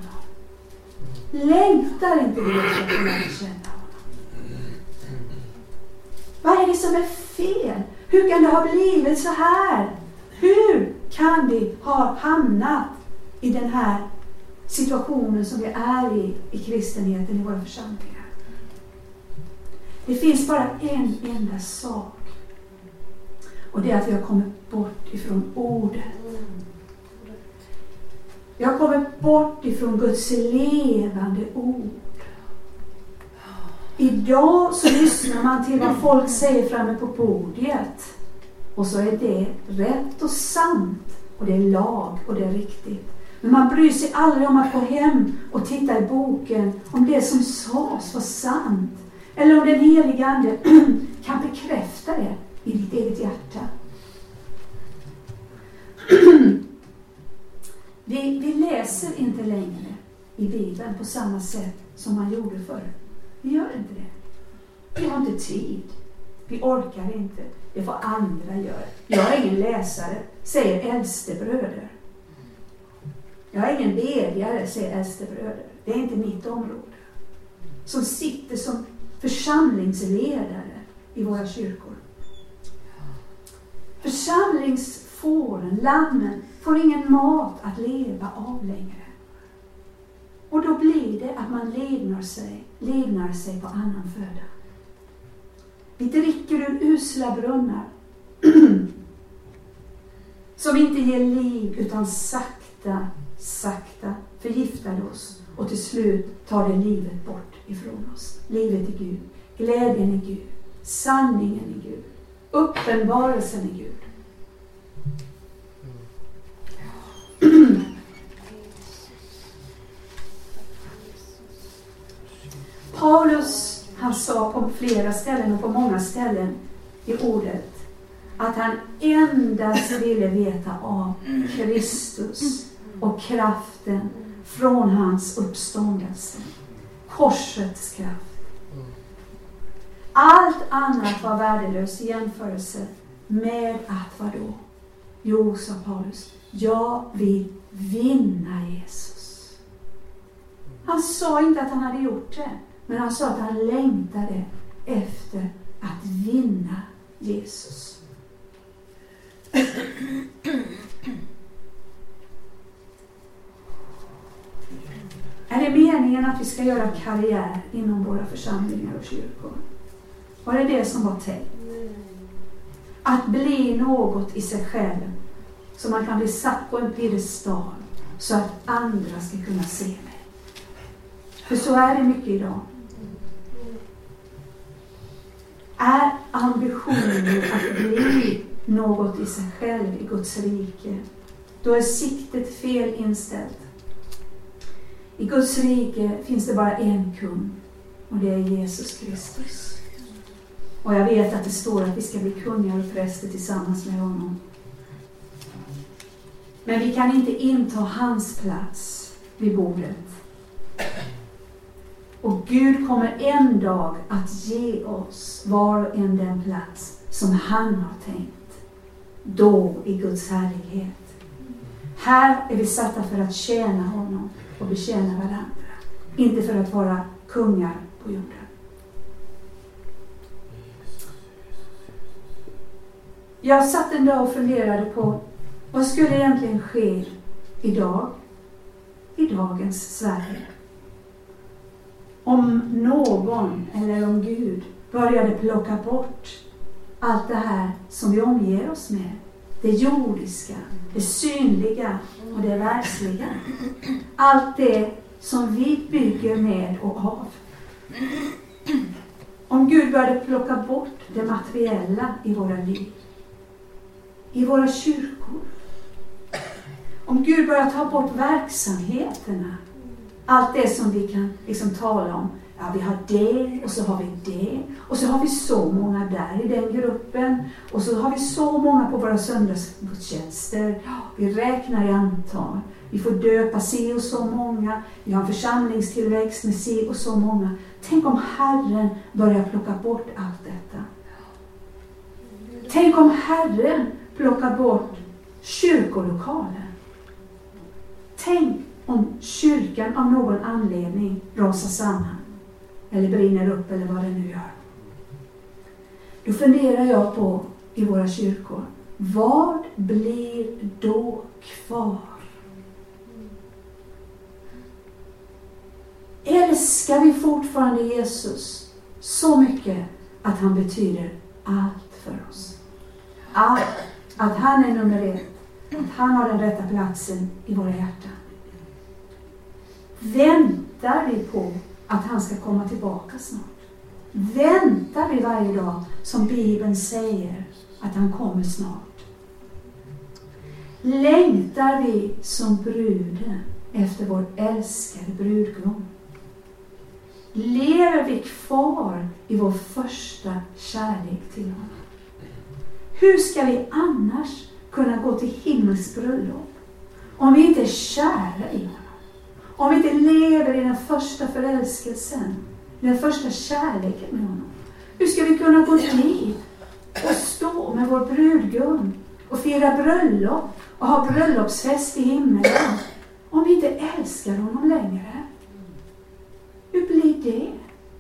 Längtar inte vi att få lära känna honom? Vad är det som är fel? Hur kan det ha blivit så här? Hur kan vi ha hamnat i den här situationen som vi är i i kristenheten i våra församlingar? Det finns bara en enda sak. Och det är att vi har kommit bort ifrån ordet. Vi har kommit bort ifrån Guds levande ord. Idag så lyssnar man till vad folk säger framme på podiet. Och så är det rätt och sant. Och det är lag och det är riktigt. Men man bryr sig aldrig om att gå hem och titta i boken om det som sades var sant. Eller om den heliga ande kan bekräfta det i ditt eget hjärta. vi, vi läser inte längre i Bibeln på samma sätt som man gjorde förr. Vi gör inte det. Vi har inte tid. Vi orkar inte. Det får andra göra. Jag är ingen läsare, säger äldste bröder. Jag är ingen bedjare, säger äldste bröder. Det är inte mitt område. Som sitter som församlingsledare i våra kyrkor. Församlingsfåren, lammen, får ingen mat att leva av längre. Och då blir det att man livnar sig, livnar sig på annan föda. Vi dricker ur usla brunnar som inte ger liv utan sakta, sakta förgiftar oss och till slut tar det livet bort ifrån oss. Livet i Gud, glädjen i Gud, sanningen i Gud, uppenbarelsen i Gud. Paulus, han sa på flera ställen och på många ställen i ordet att han endast ville veta av Kristus och kraften från hans uppståndelse. Korsets kraft. Allt annat var värdelöst i jämförelse med att vadå? Jo, sa Paulus, jag vill vinna Jesus. Han sa inte att han hade gjort det. Men han sa att han längtade efter att vinna Jesus. Är det meningen att vi ska göra karriär inom våra församlingar och kyrkor? Var det det som var tänkt? Att bli något i sig själv så man kan bli satt på en piedestal så att andra ska kunna se mig. För så är det mycket idag. Är ambitionen att bli något i sig själv i Guds rike, då är siktet fel inställt. I Guds rike finns det bara en kung, och det är Jesus Kristus. Och jag vet att det står att vi ska bli kungar och präster tillsammans med honom. Men vi kan inte inta hans plats vid bordet. Och Gud kommer en dag att ge oss var och en den plats som han har tänkt. Då i Guds härlighet. Här är vi satta för att tjäna honom och betjäna varandra. Inte för att vara kungar på jorden. Jag satt en dag och funderade på vad skulle egentligen ske idag, i dagens Sverige. Om någon eller om Gud började plocka bort allt det här som vi omger oss med. Det jordiska, det synliga och det världsliga. Allt det som vi bygger med och av. Om Gud började plocka bort det materiella i våra liv. I våra kyrkor. Om Gud börjar ta bort verksamheterna. Allt det som vi kan liksom tala om. Ja, vi har det och så har vi det. Och så har vi så många där i den gruppen. Och så har vi så många på våra söndagsgudstjänster. Vi räknar i antal. Vi får döpa se och så många. Vi har en församlingstillväxt med se och så många. Tänk om Herren börjar plocka bort allt detta. Tänk om Herren plockar bort kyrkolokalen. Tänk om kyrkan av någon anledning rasar samman. Eller brinner upp eller vad det nu gör. Då funderar jag på i våra kyrkor, vad blir då kvar? Älskar vi fortfarande Jesus så mycket att han betyder allt för oss? Allt. Att han är nummer ett. Att han har den rätta platsen i våra hjärtan. Väntar vi på att han ska komma tillbaka snart? Väntar vi varje dag som Bibeln säger att han kommer snart? Längtar vi som bruden efter vår älskade brudgum? Lever vi kvar i vår första kärlek till honom? Hur ska vi annars kunna gå till himmels bröllop om vi inte är kära i honom? Om vi inte lever i den första förälskelsen, den första kärleken med honom. Hur ska vi kunna gå dit och stå med vår brudgum och fira bröllop och ha bröllopsfest i himmelen om vi inte älskar honom längre? Hur blir det?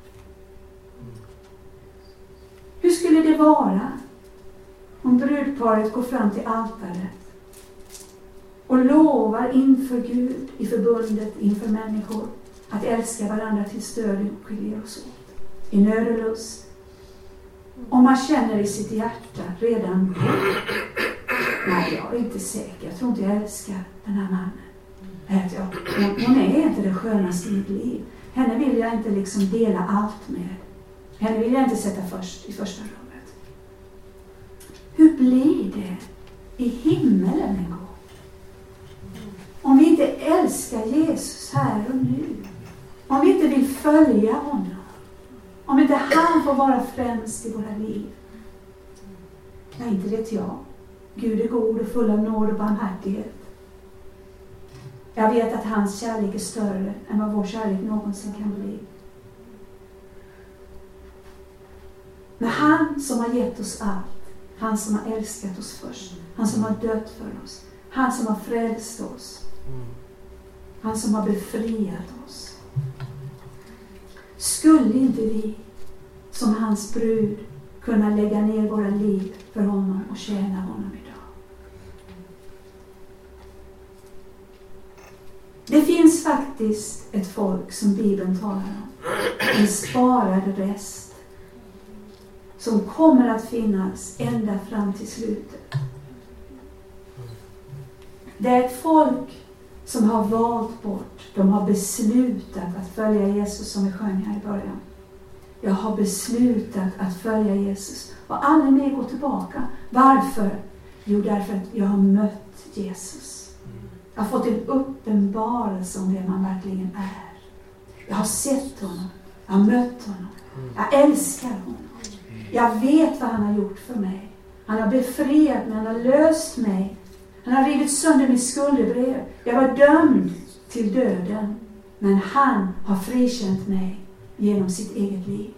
Hur skulle det vara om brudparet går fram till altaret och lovar inför Gud, i förbundet, inför människor, att älska varandra till stöd och skiljer oss åt, i nöd och lust. Om man känner i sitt hjärta redan, nej, jag är inte säker, jag tror inte jag älskar den här mannen. Jag, hon, hon är inte det skönaste i mitt liv. Henne vill jag inte liksom dela allt med. Henne vill jag inte sätta först i första rummet. Hur blir det i himmelen en gång? Om vi inte älskar Jesus här och nu. Om vi inte vill följa honom. Om inte han får vara främst i våra liv. Ja, inte vet jag. Gud är god och full av nåd och barmhärtighet. Jag vet att hans kärlek är större än vad vår kärlek någonsin kan bli. Men han som har gett oss allt, han som har älskat oss först, han som har dött för oss, han som har frälst oss, han som har befriat oss. Skulle inte vi som hans brud kunna lägga ner våra liv för honom och tjäna honom idag? Det finns faktiskt ett folk som Bibeln talar om. En sparad rest. Som kommer att finnas ända fram till slutet. Det är ett folk som har valt bort. De har beslutat att följa Jesus, som vi sjöng här i början. Jag har beslutat att följa Jesus och aldrig mer gå tillbaka. Varför? Jo, därför att jag har mött Jesus. Jag har fått en uppenbarelse om det man verkligen är. Jag har sett honom. Jag har mött honom. Jag älskar honom. Jag vet vad han har gjort för mig. Han har befriat mig. Han har löst mig. Han har rivit sönder min skuldebrev. Jag var dömd till döden. Men han har frikänt mig genom sitt eget liv.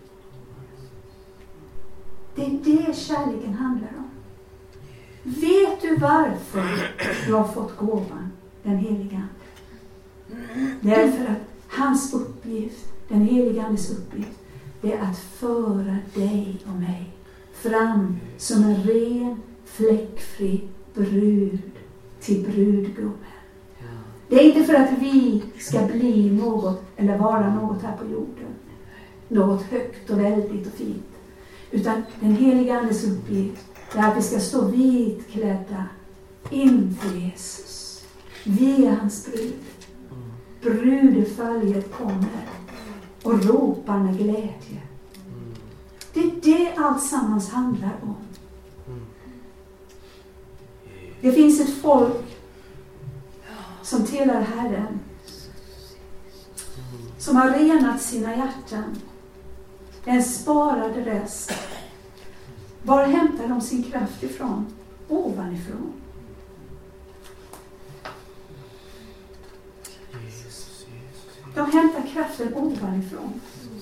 Det är det kärleken handlar om. Vet du varför du har fått gåvan, den heliga Ande? Därför att hans uppgift, den heliga Andes uppgift, det är att föra dig och mig fram som en ren, fläckfri brud till brudgummen. Det är inte för att vi ska bli något eller vara något här på jorden. Något högt och väldigt och fint. Utan den heliga Andes uppgift är att vi ska stå vitklädda inför Jesus. Vi är hans brud. Brudeföljet kommer och ropar med glädje. Det är det allt sammans handlar om. Det finns ett folk som tillhör Herren, som har renat sina hjärtan. En sparad rest. Var hämtar de sin kraft ifrån? Ovanifrån. De hämtar kraften ovanifrån.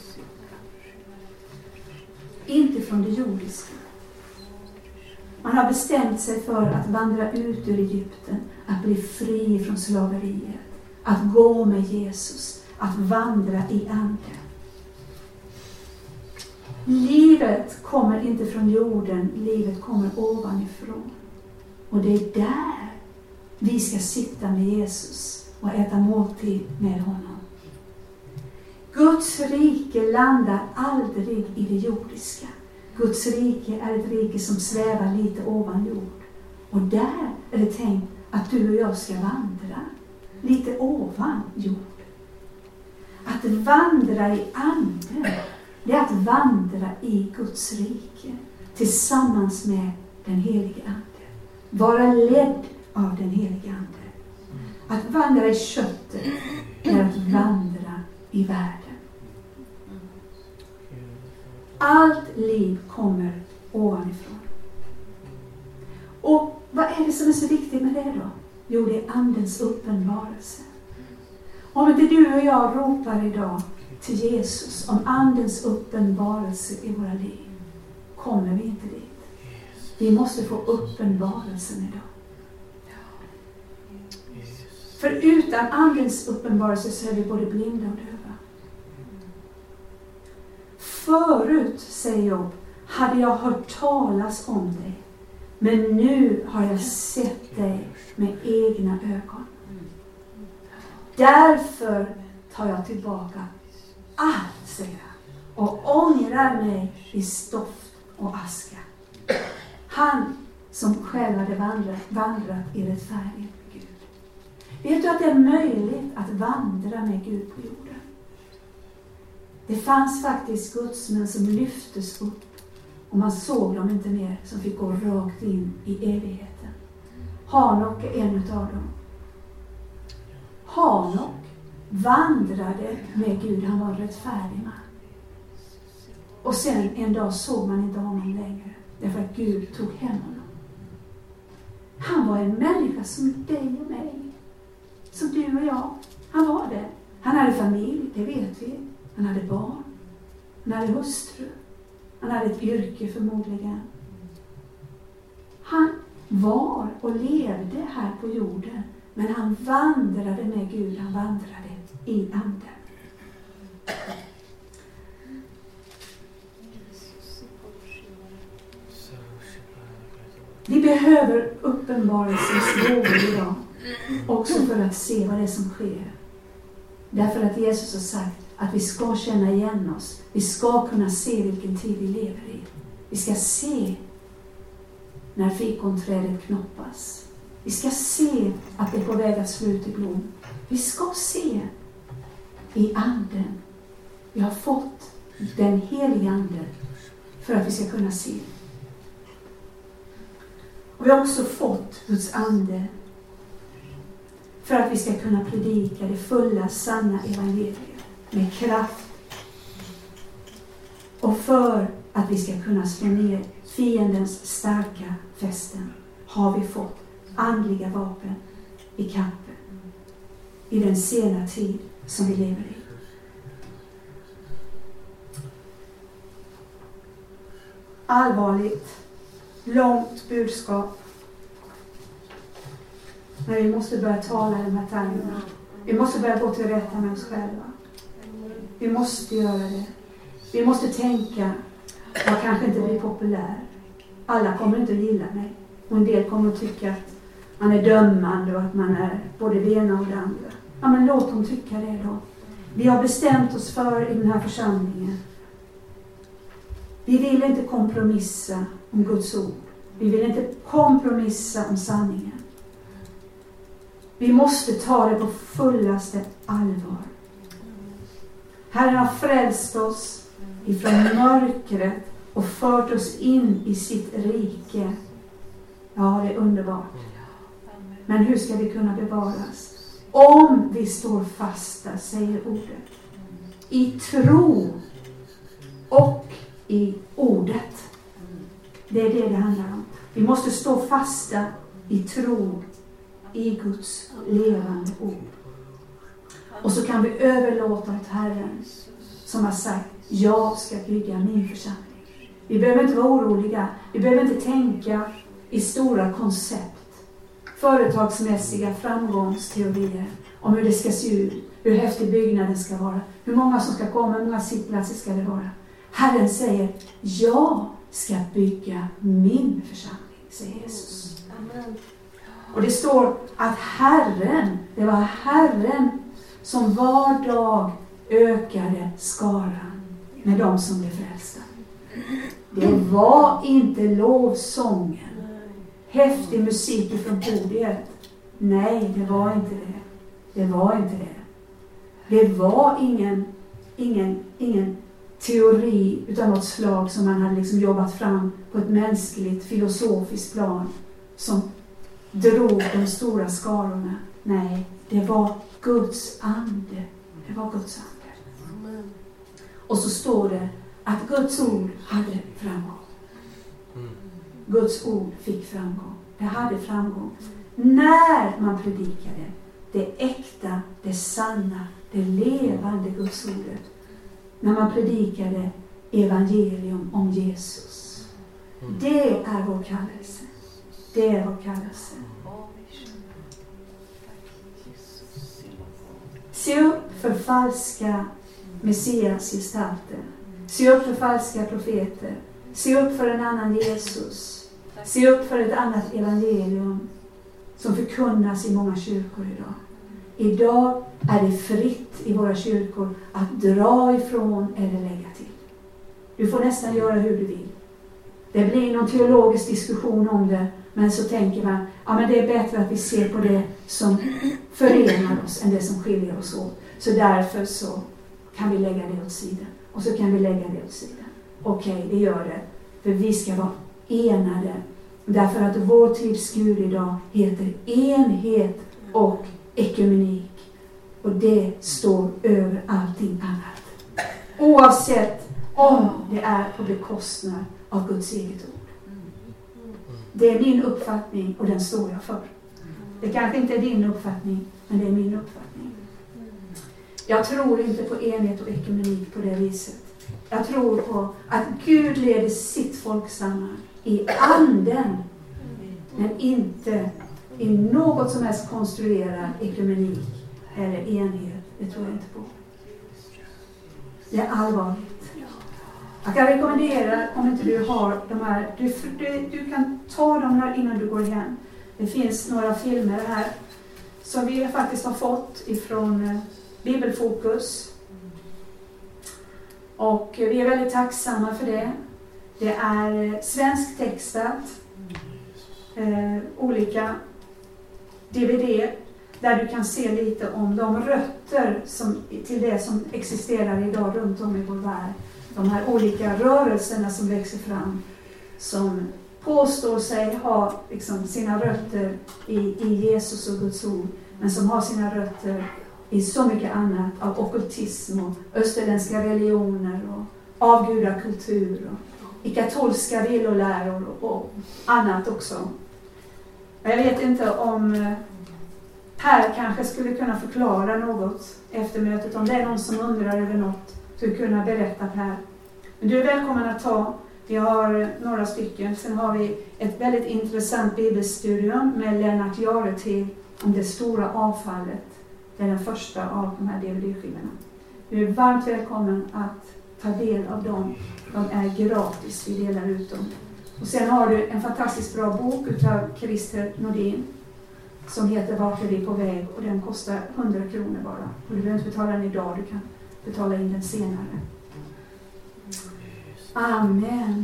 Inte från det jordiska. Man har bestämt sig för att vandra ut ur Egypten, att bli fri från slaveriet, att gå med Jesus, att vandra i anden. Livet kommer inte från jorden, livet kommer ovanifrån. Och det är där vi ska sitta med Jesus och äta måltid med honom. Guds rike landar aldrig i det jordiska. Guds rike är ett rike som svävar lite ovan jord. Och där är det tänkt att du och jag ska vandra lite ovan jord. Att vandra i anden, det är att vandra i Guds rike tillsammans med den helige ande. Vara ledd av den helige ande. Att vandra i köttet är att vandra i världen. Allt liv kommer ovanifrån. Och vad är det som är så viktigt med det då? Jo, det är andens uppenbarelse. Om inte du och jag ropar idag till Jesus om andens uppenbarelse i våra liv, kommer vi inte dit. Vi måste få uppenbarelsen idag. För utan andens uppenbarelse så är vi både blinda och döva. Förut, säger Job, hade jag hört talas om dig, men nu har jag sett dig med egna ögon. Därför tar jag tillbaka allt, säger jag, och ångrar mig i stoft och aska. Han som själv hade vandrat, vandrat i rättfärdighet med Gud. Vet du att det är möjligt att vandra med Gud på jorden? Det fanns faktiskt gudsmän som lyftes upp och man såg dem inte mer, som fick gå rakt in i evigheten. Hanok är en av dem. Hanok vandrade med Gud, han var en rättfärdig man. Och sen en dag såg man inte honom längre, därför att Gud tog hem honom. Han var en människa som dig och mig, som du och jag. Han var det. Han hade familj, det vet vi. Han hade barn, han hade hustru, han hade ett yrke förmodligen. Han var och levde här på jorden, men han vandrade med Gud, han vandrade i anden. Vi behöver uppenbarelsens gåvor idag, också för att se vad det är som sker. Därför att Jesus har sagt att vi ska känna igen oss. Vi ska kunna se vilken tid vi lever i. Vi ska se när fikonträdet knoppas. Vi ska se att det är på väg att sluta i blom. Vi ska se i anden. Vi har fått den heliga anden för att vi ska kunna se. Och vi har också fått Guds ande för att vi ska kunna predika det fulla, sanna evangeliet med kraft. Och för att vi ska kunna slå ner fiendens starka fästen har vi fått andliga vapen i kampen i den sena tid som vi lever i. Allvarligt, långt budskap. Men vi måste börja tala i de här termerna. Vi måste börja gå till rätta med oss själva. Vi måste göra det. Vi måste tänka, jag kanske inte blir populär. Alla kommer inte att gilla mig. Och en del kommer att tycka att man är dömande och att man är både det ena och det andra. Ja, men låt dem tycka det då. Vi har bestämt oss för i den här församlingen. Vi vill inte kompromissa om Guds ord. Vi vill inte kompromissa om sanningen. Vi måste ta det på fullaste allvar. Herren har frälst oss ifrån mörkret och fört oss in i sitt rike. Ja, det är underbart. Men hur ska vi kunna bevaras? Om vi står fasta, säger ordet, i tro och i ordet. Det är det det handlar om. Vi måste stå fasta i tro i Guds levande ord. Och så kan vi överlåta åt Herren som har sagt, jag ska bygga min församling. Vi behöver inte vara oroliga. Vi behöver inte tänka i stora koncept. Företagsmässiga framgångsteorier om hur det ska se ut. Hur häftig byggnaden ska vara. Hur många som ska komma, hur många sittplatser ska det vara. Herren säger, jag ska bygga min församling, säger Jesus. Amen. Och det står att Herren, det var Herren som var dag ökade skaran med de som blev frälsta. Det var inte lovsången, häftig musik från podiet. Nej, det var inte det. Det var inte det. Det var ingen, ingen, ingen teori utan något slag som man hade liksom jobbat fram på ett mänskligt, filosofiskt plan som drog de stora skarorna. Nej, det var Guds ande. Det var Guds ande. Och så står det att Guds ord hade framgång. Guds ord fick framgång. Det hade framgång. När man predikade det äkta, det sanna, det levande Guds ordet. När man predikade evangelium om Jesus. Det är vår kallelse. Det är vår kallelse. Se upp för falska messiasgestalter. Se upp för falska profeter. Se upp för en annan Jesus. Se upp för ett annat evangelium som förkunnas i många kyrkor idag. Idag är det fritt i våra kyrkor att dra ifrån eller lägga till. Du får nästan göra hur du vill. Det blir någon teologisk diskussion om det, men så tänker man, ja men det är bättre att vi ser på det som förenar oss än det som skiljer oss åt. Så därför så kan vi lägga det åt sidan. Och så kan vi lägga det åt sidan. Okej, okay, det gör det. För vi ska vara enade. Därför att vår tids Gud idag heter enhet och ekumenik. Och det står över allting annat. Oavsett om det är på bekostnad av Guds eget ord. Det är min uppfattning och den står jag för. Det kanske inte är din uppfattning, men det är min uppfattning. Jag tror inte på enhet och ekumenik på det viset. Jag tror på att Gud leder sitt folk samman i anden, men inte i något som helst konstruerad ekumenik eller enhet. Det tror jag inte på. Det är allvarligt. Jag kan rekommendera, om inte du har de här, du, du, du kan ta dem här innan du går hem. Det finns några filmer här som vi faktiskt har fått ifrån Bibelfokus. Och vi är väldigt tacksamma för det. Det är svensk textat, eh, olika D V D där du kan se lite om de rötter som, till det som existerar idag runt om i vår värld. De här olika rörelserna som växer fram, som påstår sig ha liksom sina rötter i, i Jesus och Guds ord, men som har sina rötter i så mycket annat av ockultism och österländska religioner och avgudakultur och i katolska villoläror och, och annat också. Jag vet inte om Per kanske skulle kunna förklara något efter mötet, om det är någon som undrar över något, skulle kunna berätta här. Men du är välkommen att ta. Vi har några stycken. Sen har vi ett väldigt intressant bibelstudium med Lennart Jaretil om det stora avfallet. Det är den första av de här D V D-skivorna. Du är varmt välkommen att ta del av dem. De är gratis. Vi delar ut dem. Och sen har du en fantastiskt bra bok utav Christer Nordin som heter Vart är vi på väg? Och den kostar hundra kronor bara. Och du behöver inte betala den idag. Du kan betala in den senare. Amen.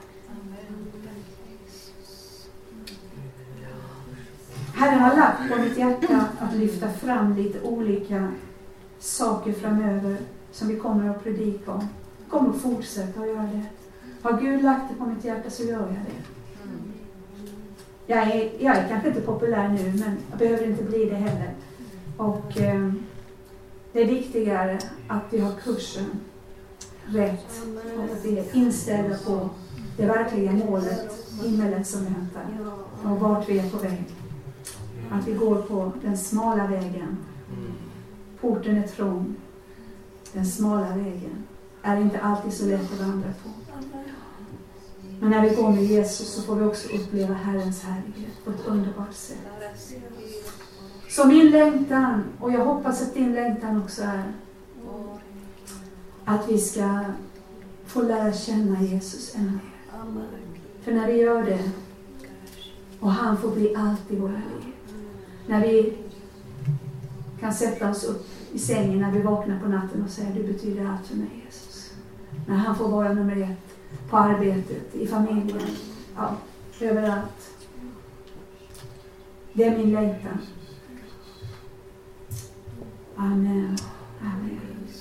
Herren har lagt på mitt hjärta att lyfta fram lite olika saker framöver som vi kommer att predika om. Jag kommer att fortsätta att göra det. Har Gud lagt det på mitt hjärta så gör jag det. Jag är, jag är kanske inte populär nu, men jag behöver inte bli det heller. Och eh, det är viktigare att vi har kursen rätt och att vi är inställda på det verkliga målet, himmelet som väntar och vart vi är på väg. Att vi går på den smala vägen. Porten är trång. Den smala vägen är inte alltid så lätt att vandra på. Men när vi går med Jesus så får vi också uppleva Herrens härlighet på ett underbart sätt. Så min längtan, och jag hoppas att din längtan också är, att vi ska få lära känna Jesus ännu mer. För när vi gör det och han får bli allt i våra liv. När vi kan sätta oss upp i sängen när vi vaknar på natten och säga du betyder allt för mig Jesus. När han får vara nummer ett på arbetet, i familjen, ja, överallt. Det är min längtan. Amen. Amen.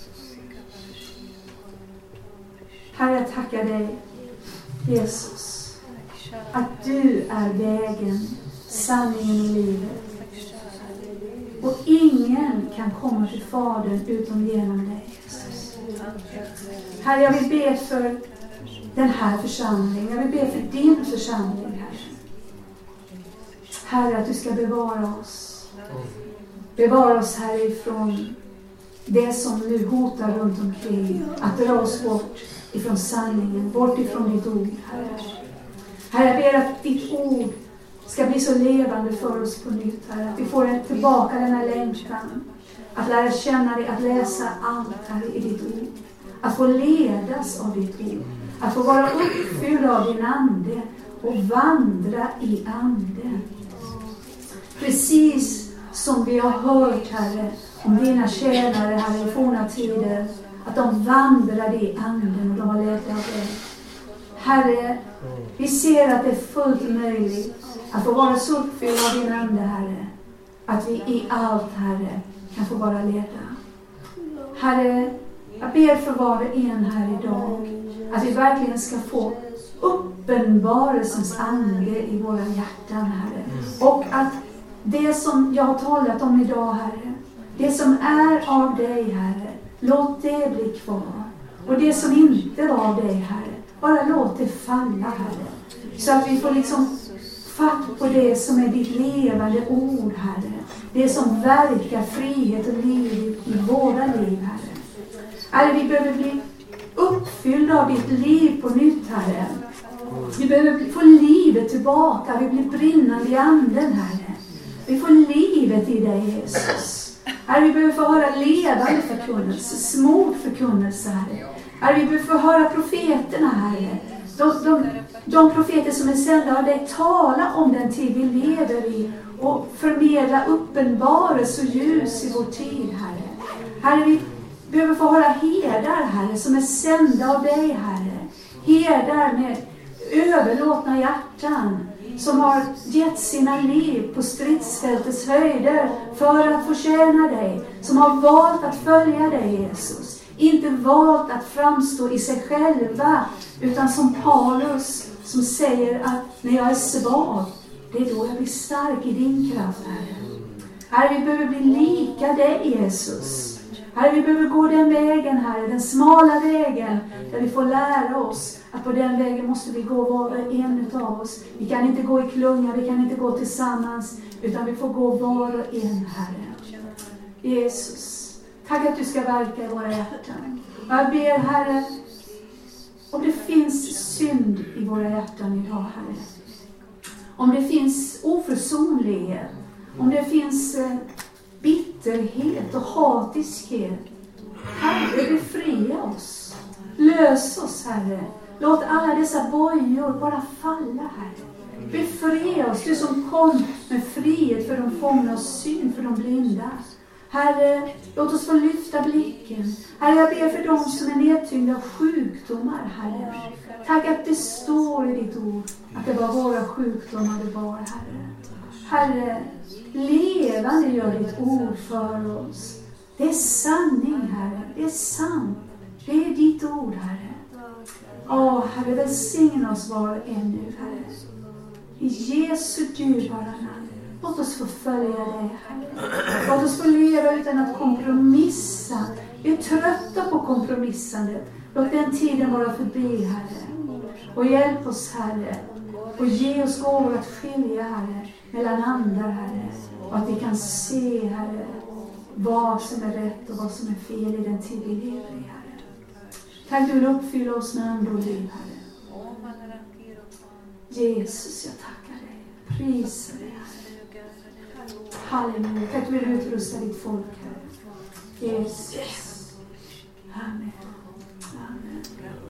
Herre, jag tackar dig Jesus att du är vägen, sanningen och livet. Och ingen kan komma till Fadern utom genom dig Jesus. Herre, jag vill be för den här församlingen. Jag vill be för din församling, Herre. Herre, att du ska bevara oss. Bevara oss härifrån det som nu hotar runt omkring. Att dra oss bort ifrån sanningen, bort ifrån ditt ord, Herre. Herre, jag ber att ditt ord ska bli så levande för oss på nytt, Herre. Att vi får en, tillbaka den här längtan. Att lära känna dig, att läsa allt, Herre, i ditt ord. Att få ledas av ditt ord. Att få vara uppfylld av din ande och vandra i anden. Precis som vi har hört, Herre, om dina tjänare, Herre, i forna tider. Att de vandrade i anden och de har lärt av dig. Herre, vi ser att det är fullt möjligt att få vara så uppfylld av din ande, Herre. Att vi i allt, Herre, kan få vara ledda. Herre, jag ber för var och en här idag att vi verkligen ska få uppenbarelsens ande i våra hjärtan, Herre. Och att det som jag har talat om idag, Herre, det som är av dig, Herre, låt det bli kvar. Och det som inte var av dig, Herre, bara låt det falla, Herre. Så att vi får liksom fatt på det som är ditt levande ord, Herre. Det som verkar frihet och liv i våra liv, Herre. Herre, vi behöver bli uppfyllda av ditt liv på nytt, Herre. Vi behöver få livet tillbaka. Vi blir brinnande i anden, Herre. Vi får livet i dig, Jesus. Herre, vi behöver få höra levande förkunnelse, smord förkunnelse, Herre. Herre, vi behöver få höra profeterna, Herre. De, de, de profeter som är sända av dig, tala om den tid vi lever i och förmedla uppenbarelse och ljus i vår tid, Herre. Herre, vi behöver få höra herdar, Herre, som är sända av dig, Herre. Herdar med överlåtna hjärtan som har gett sina liv på stridsfältets höjder för att få tjäna dig. Som har valt att följa dig, Jesus. Inte valt att framstå i sig själva, utan som Paulus som säger att när jag är svag, det är då jag blir stark i din kraft, Herre. Herre, vi behöver bli lika dig, Jesus. Herre, vi behöver gå den vägen, Herre, den smala vägen, där vi får lära oss att på den vägen måste vi gå var och en av oss. Vi kan inte gå i klunga, vi kan inte gå tillsammans, utan vi får gå var och en, Herre. Jesus, tack att du ska verka i våra hjärtan. Jag ber, Herre, om det finns synd i våra hjärtan idag, Herre. Om det finns oförsonlighet, om det finns eh, bitterhet och hatiskhet. Herre, befria oss. Lös oss, Herre. Låt alla dessa bojor bara falla, Herre. Befria oss, du som kom med frihet för de fångna och syn för de blinda. Herre, låt oss få lyfta blicken. Herre, jag ber för dem som är nedtyngda av sjukdomar, Herre. Tack att det står i ditt ord att det var våra sjukdomar det var, Herre. Herre, levande gör ditt ord för oss. Det är sanning, Herre. Det är sant. Det är ditt ord, Herre. Åh, Herre, välsigna oss var och en nu, Herre. I Jesu dyrbara namn. Låt oss få följa dig, Herre. Låt oss få leva utan att kompromissa. Vi är trötta på kompromissandet. Låt den tiden vara förbi, Herre. Och hjälp oss, Herre. Och ge oss gåvor att skilja, Herre, mellan andra, Herre. Och att vi kan se, Herre, vad som är rätt och vad som är fel i den tid vi lever i, Herre. Tack, du vill uppfylla oss med andra liv, Herre. Jesus, jag tackar dig. Prisar dig, Herre. Halleluja. Tack, du vill utrusta ditt folk, Herre. Jesus. Amen. Amen.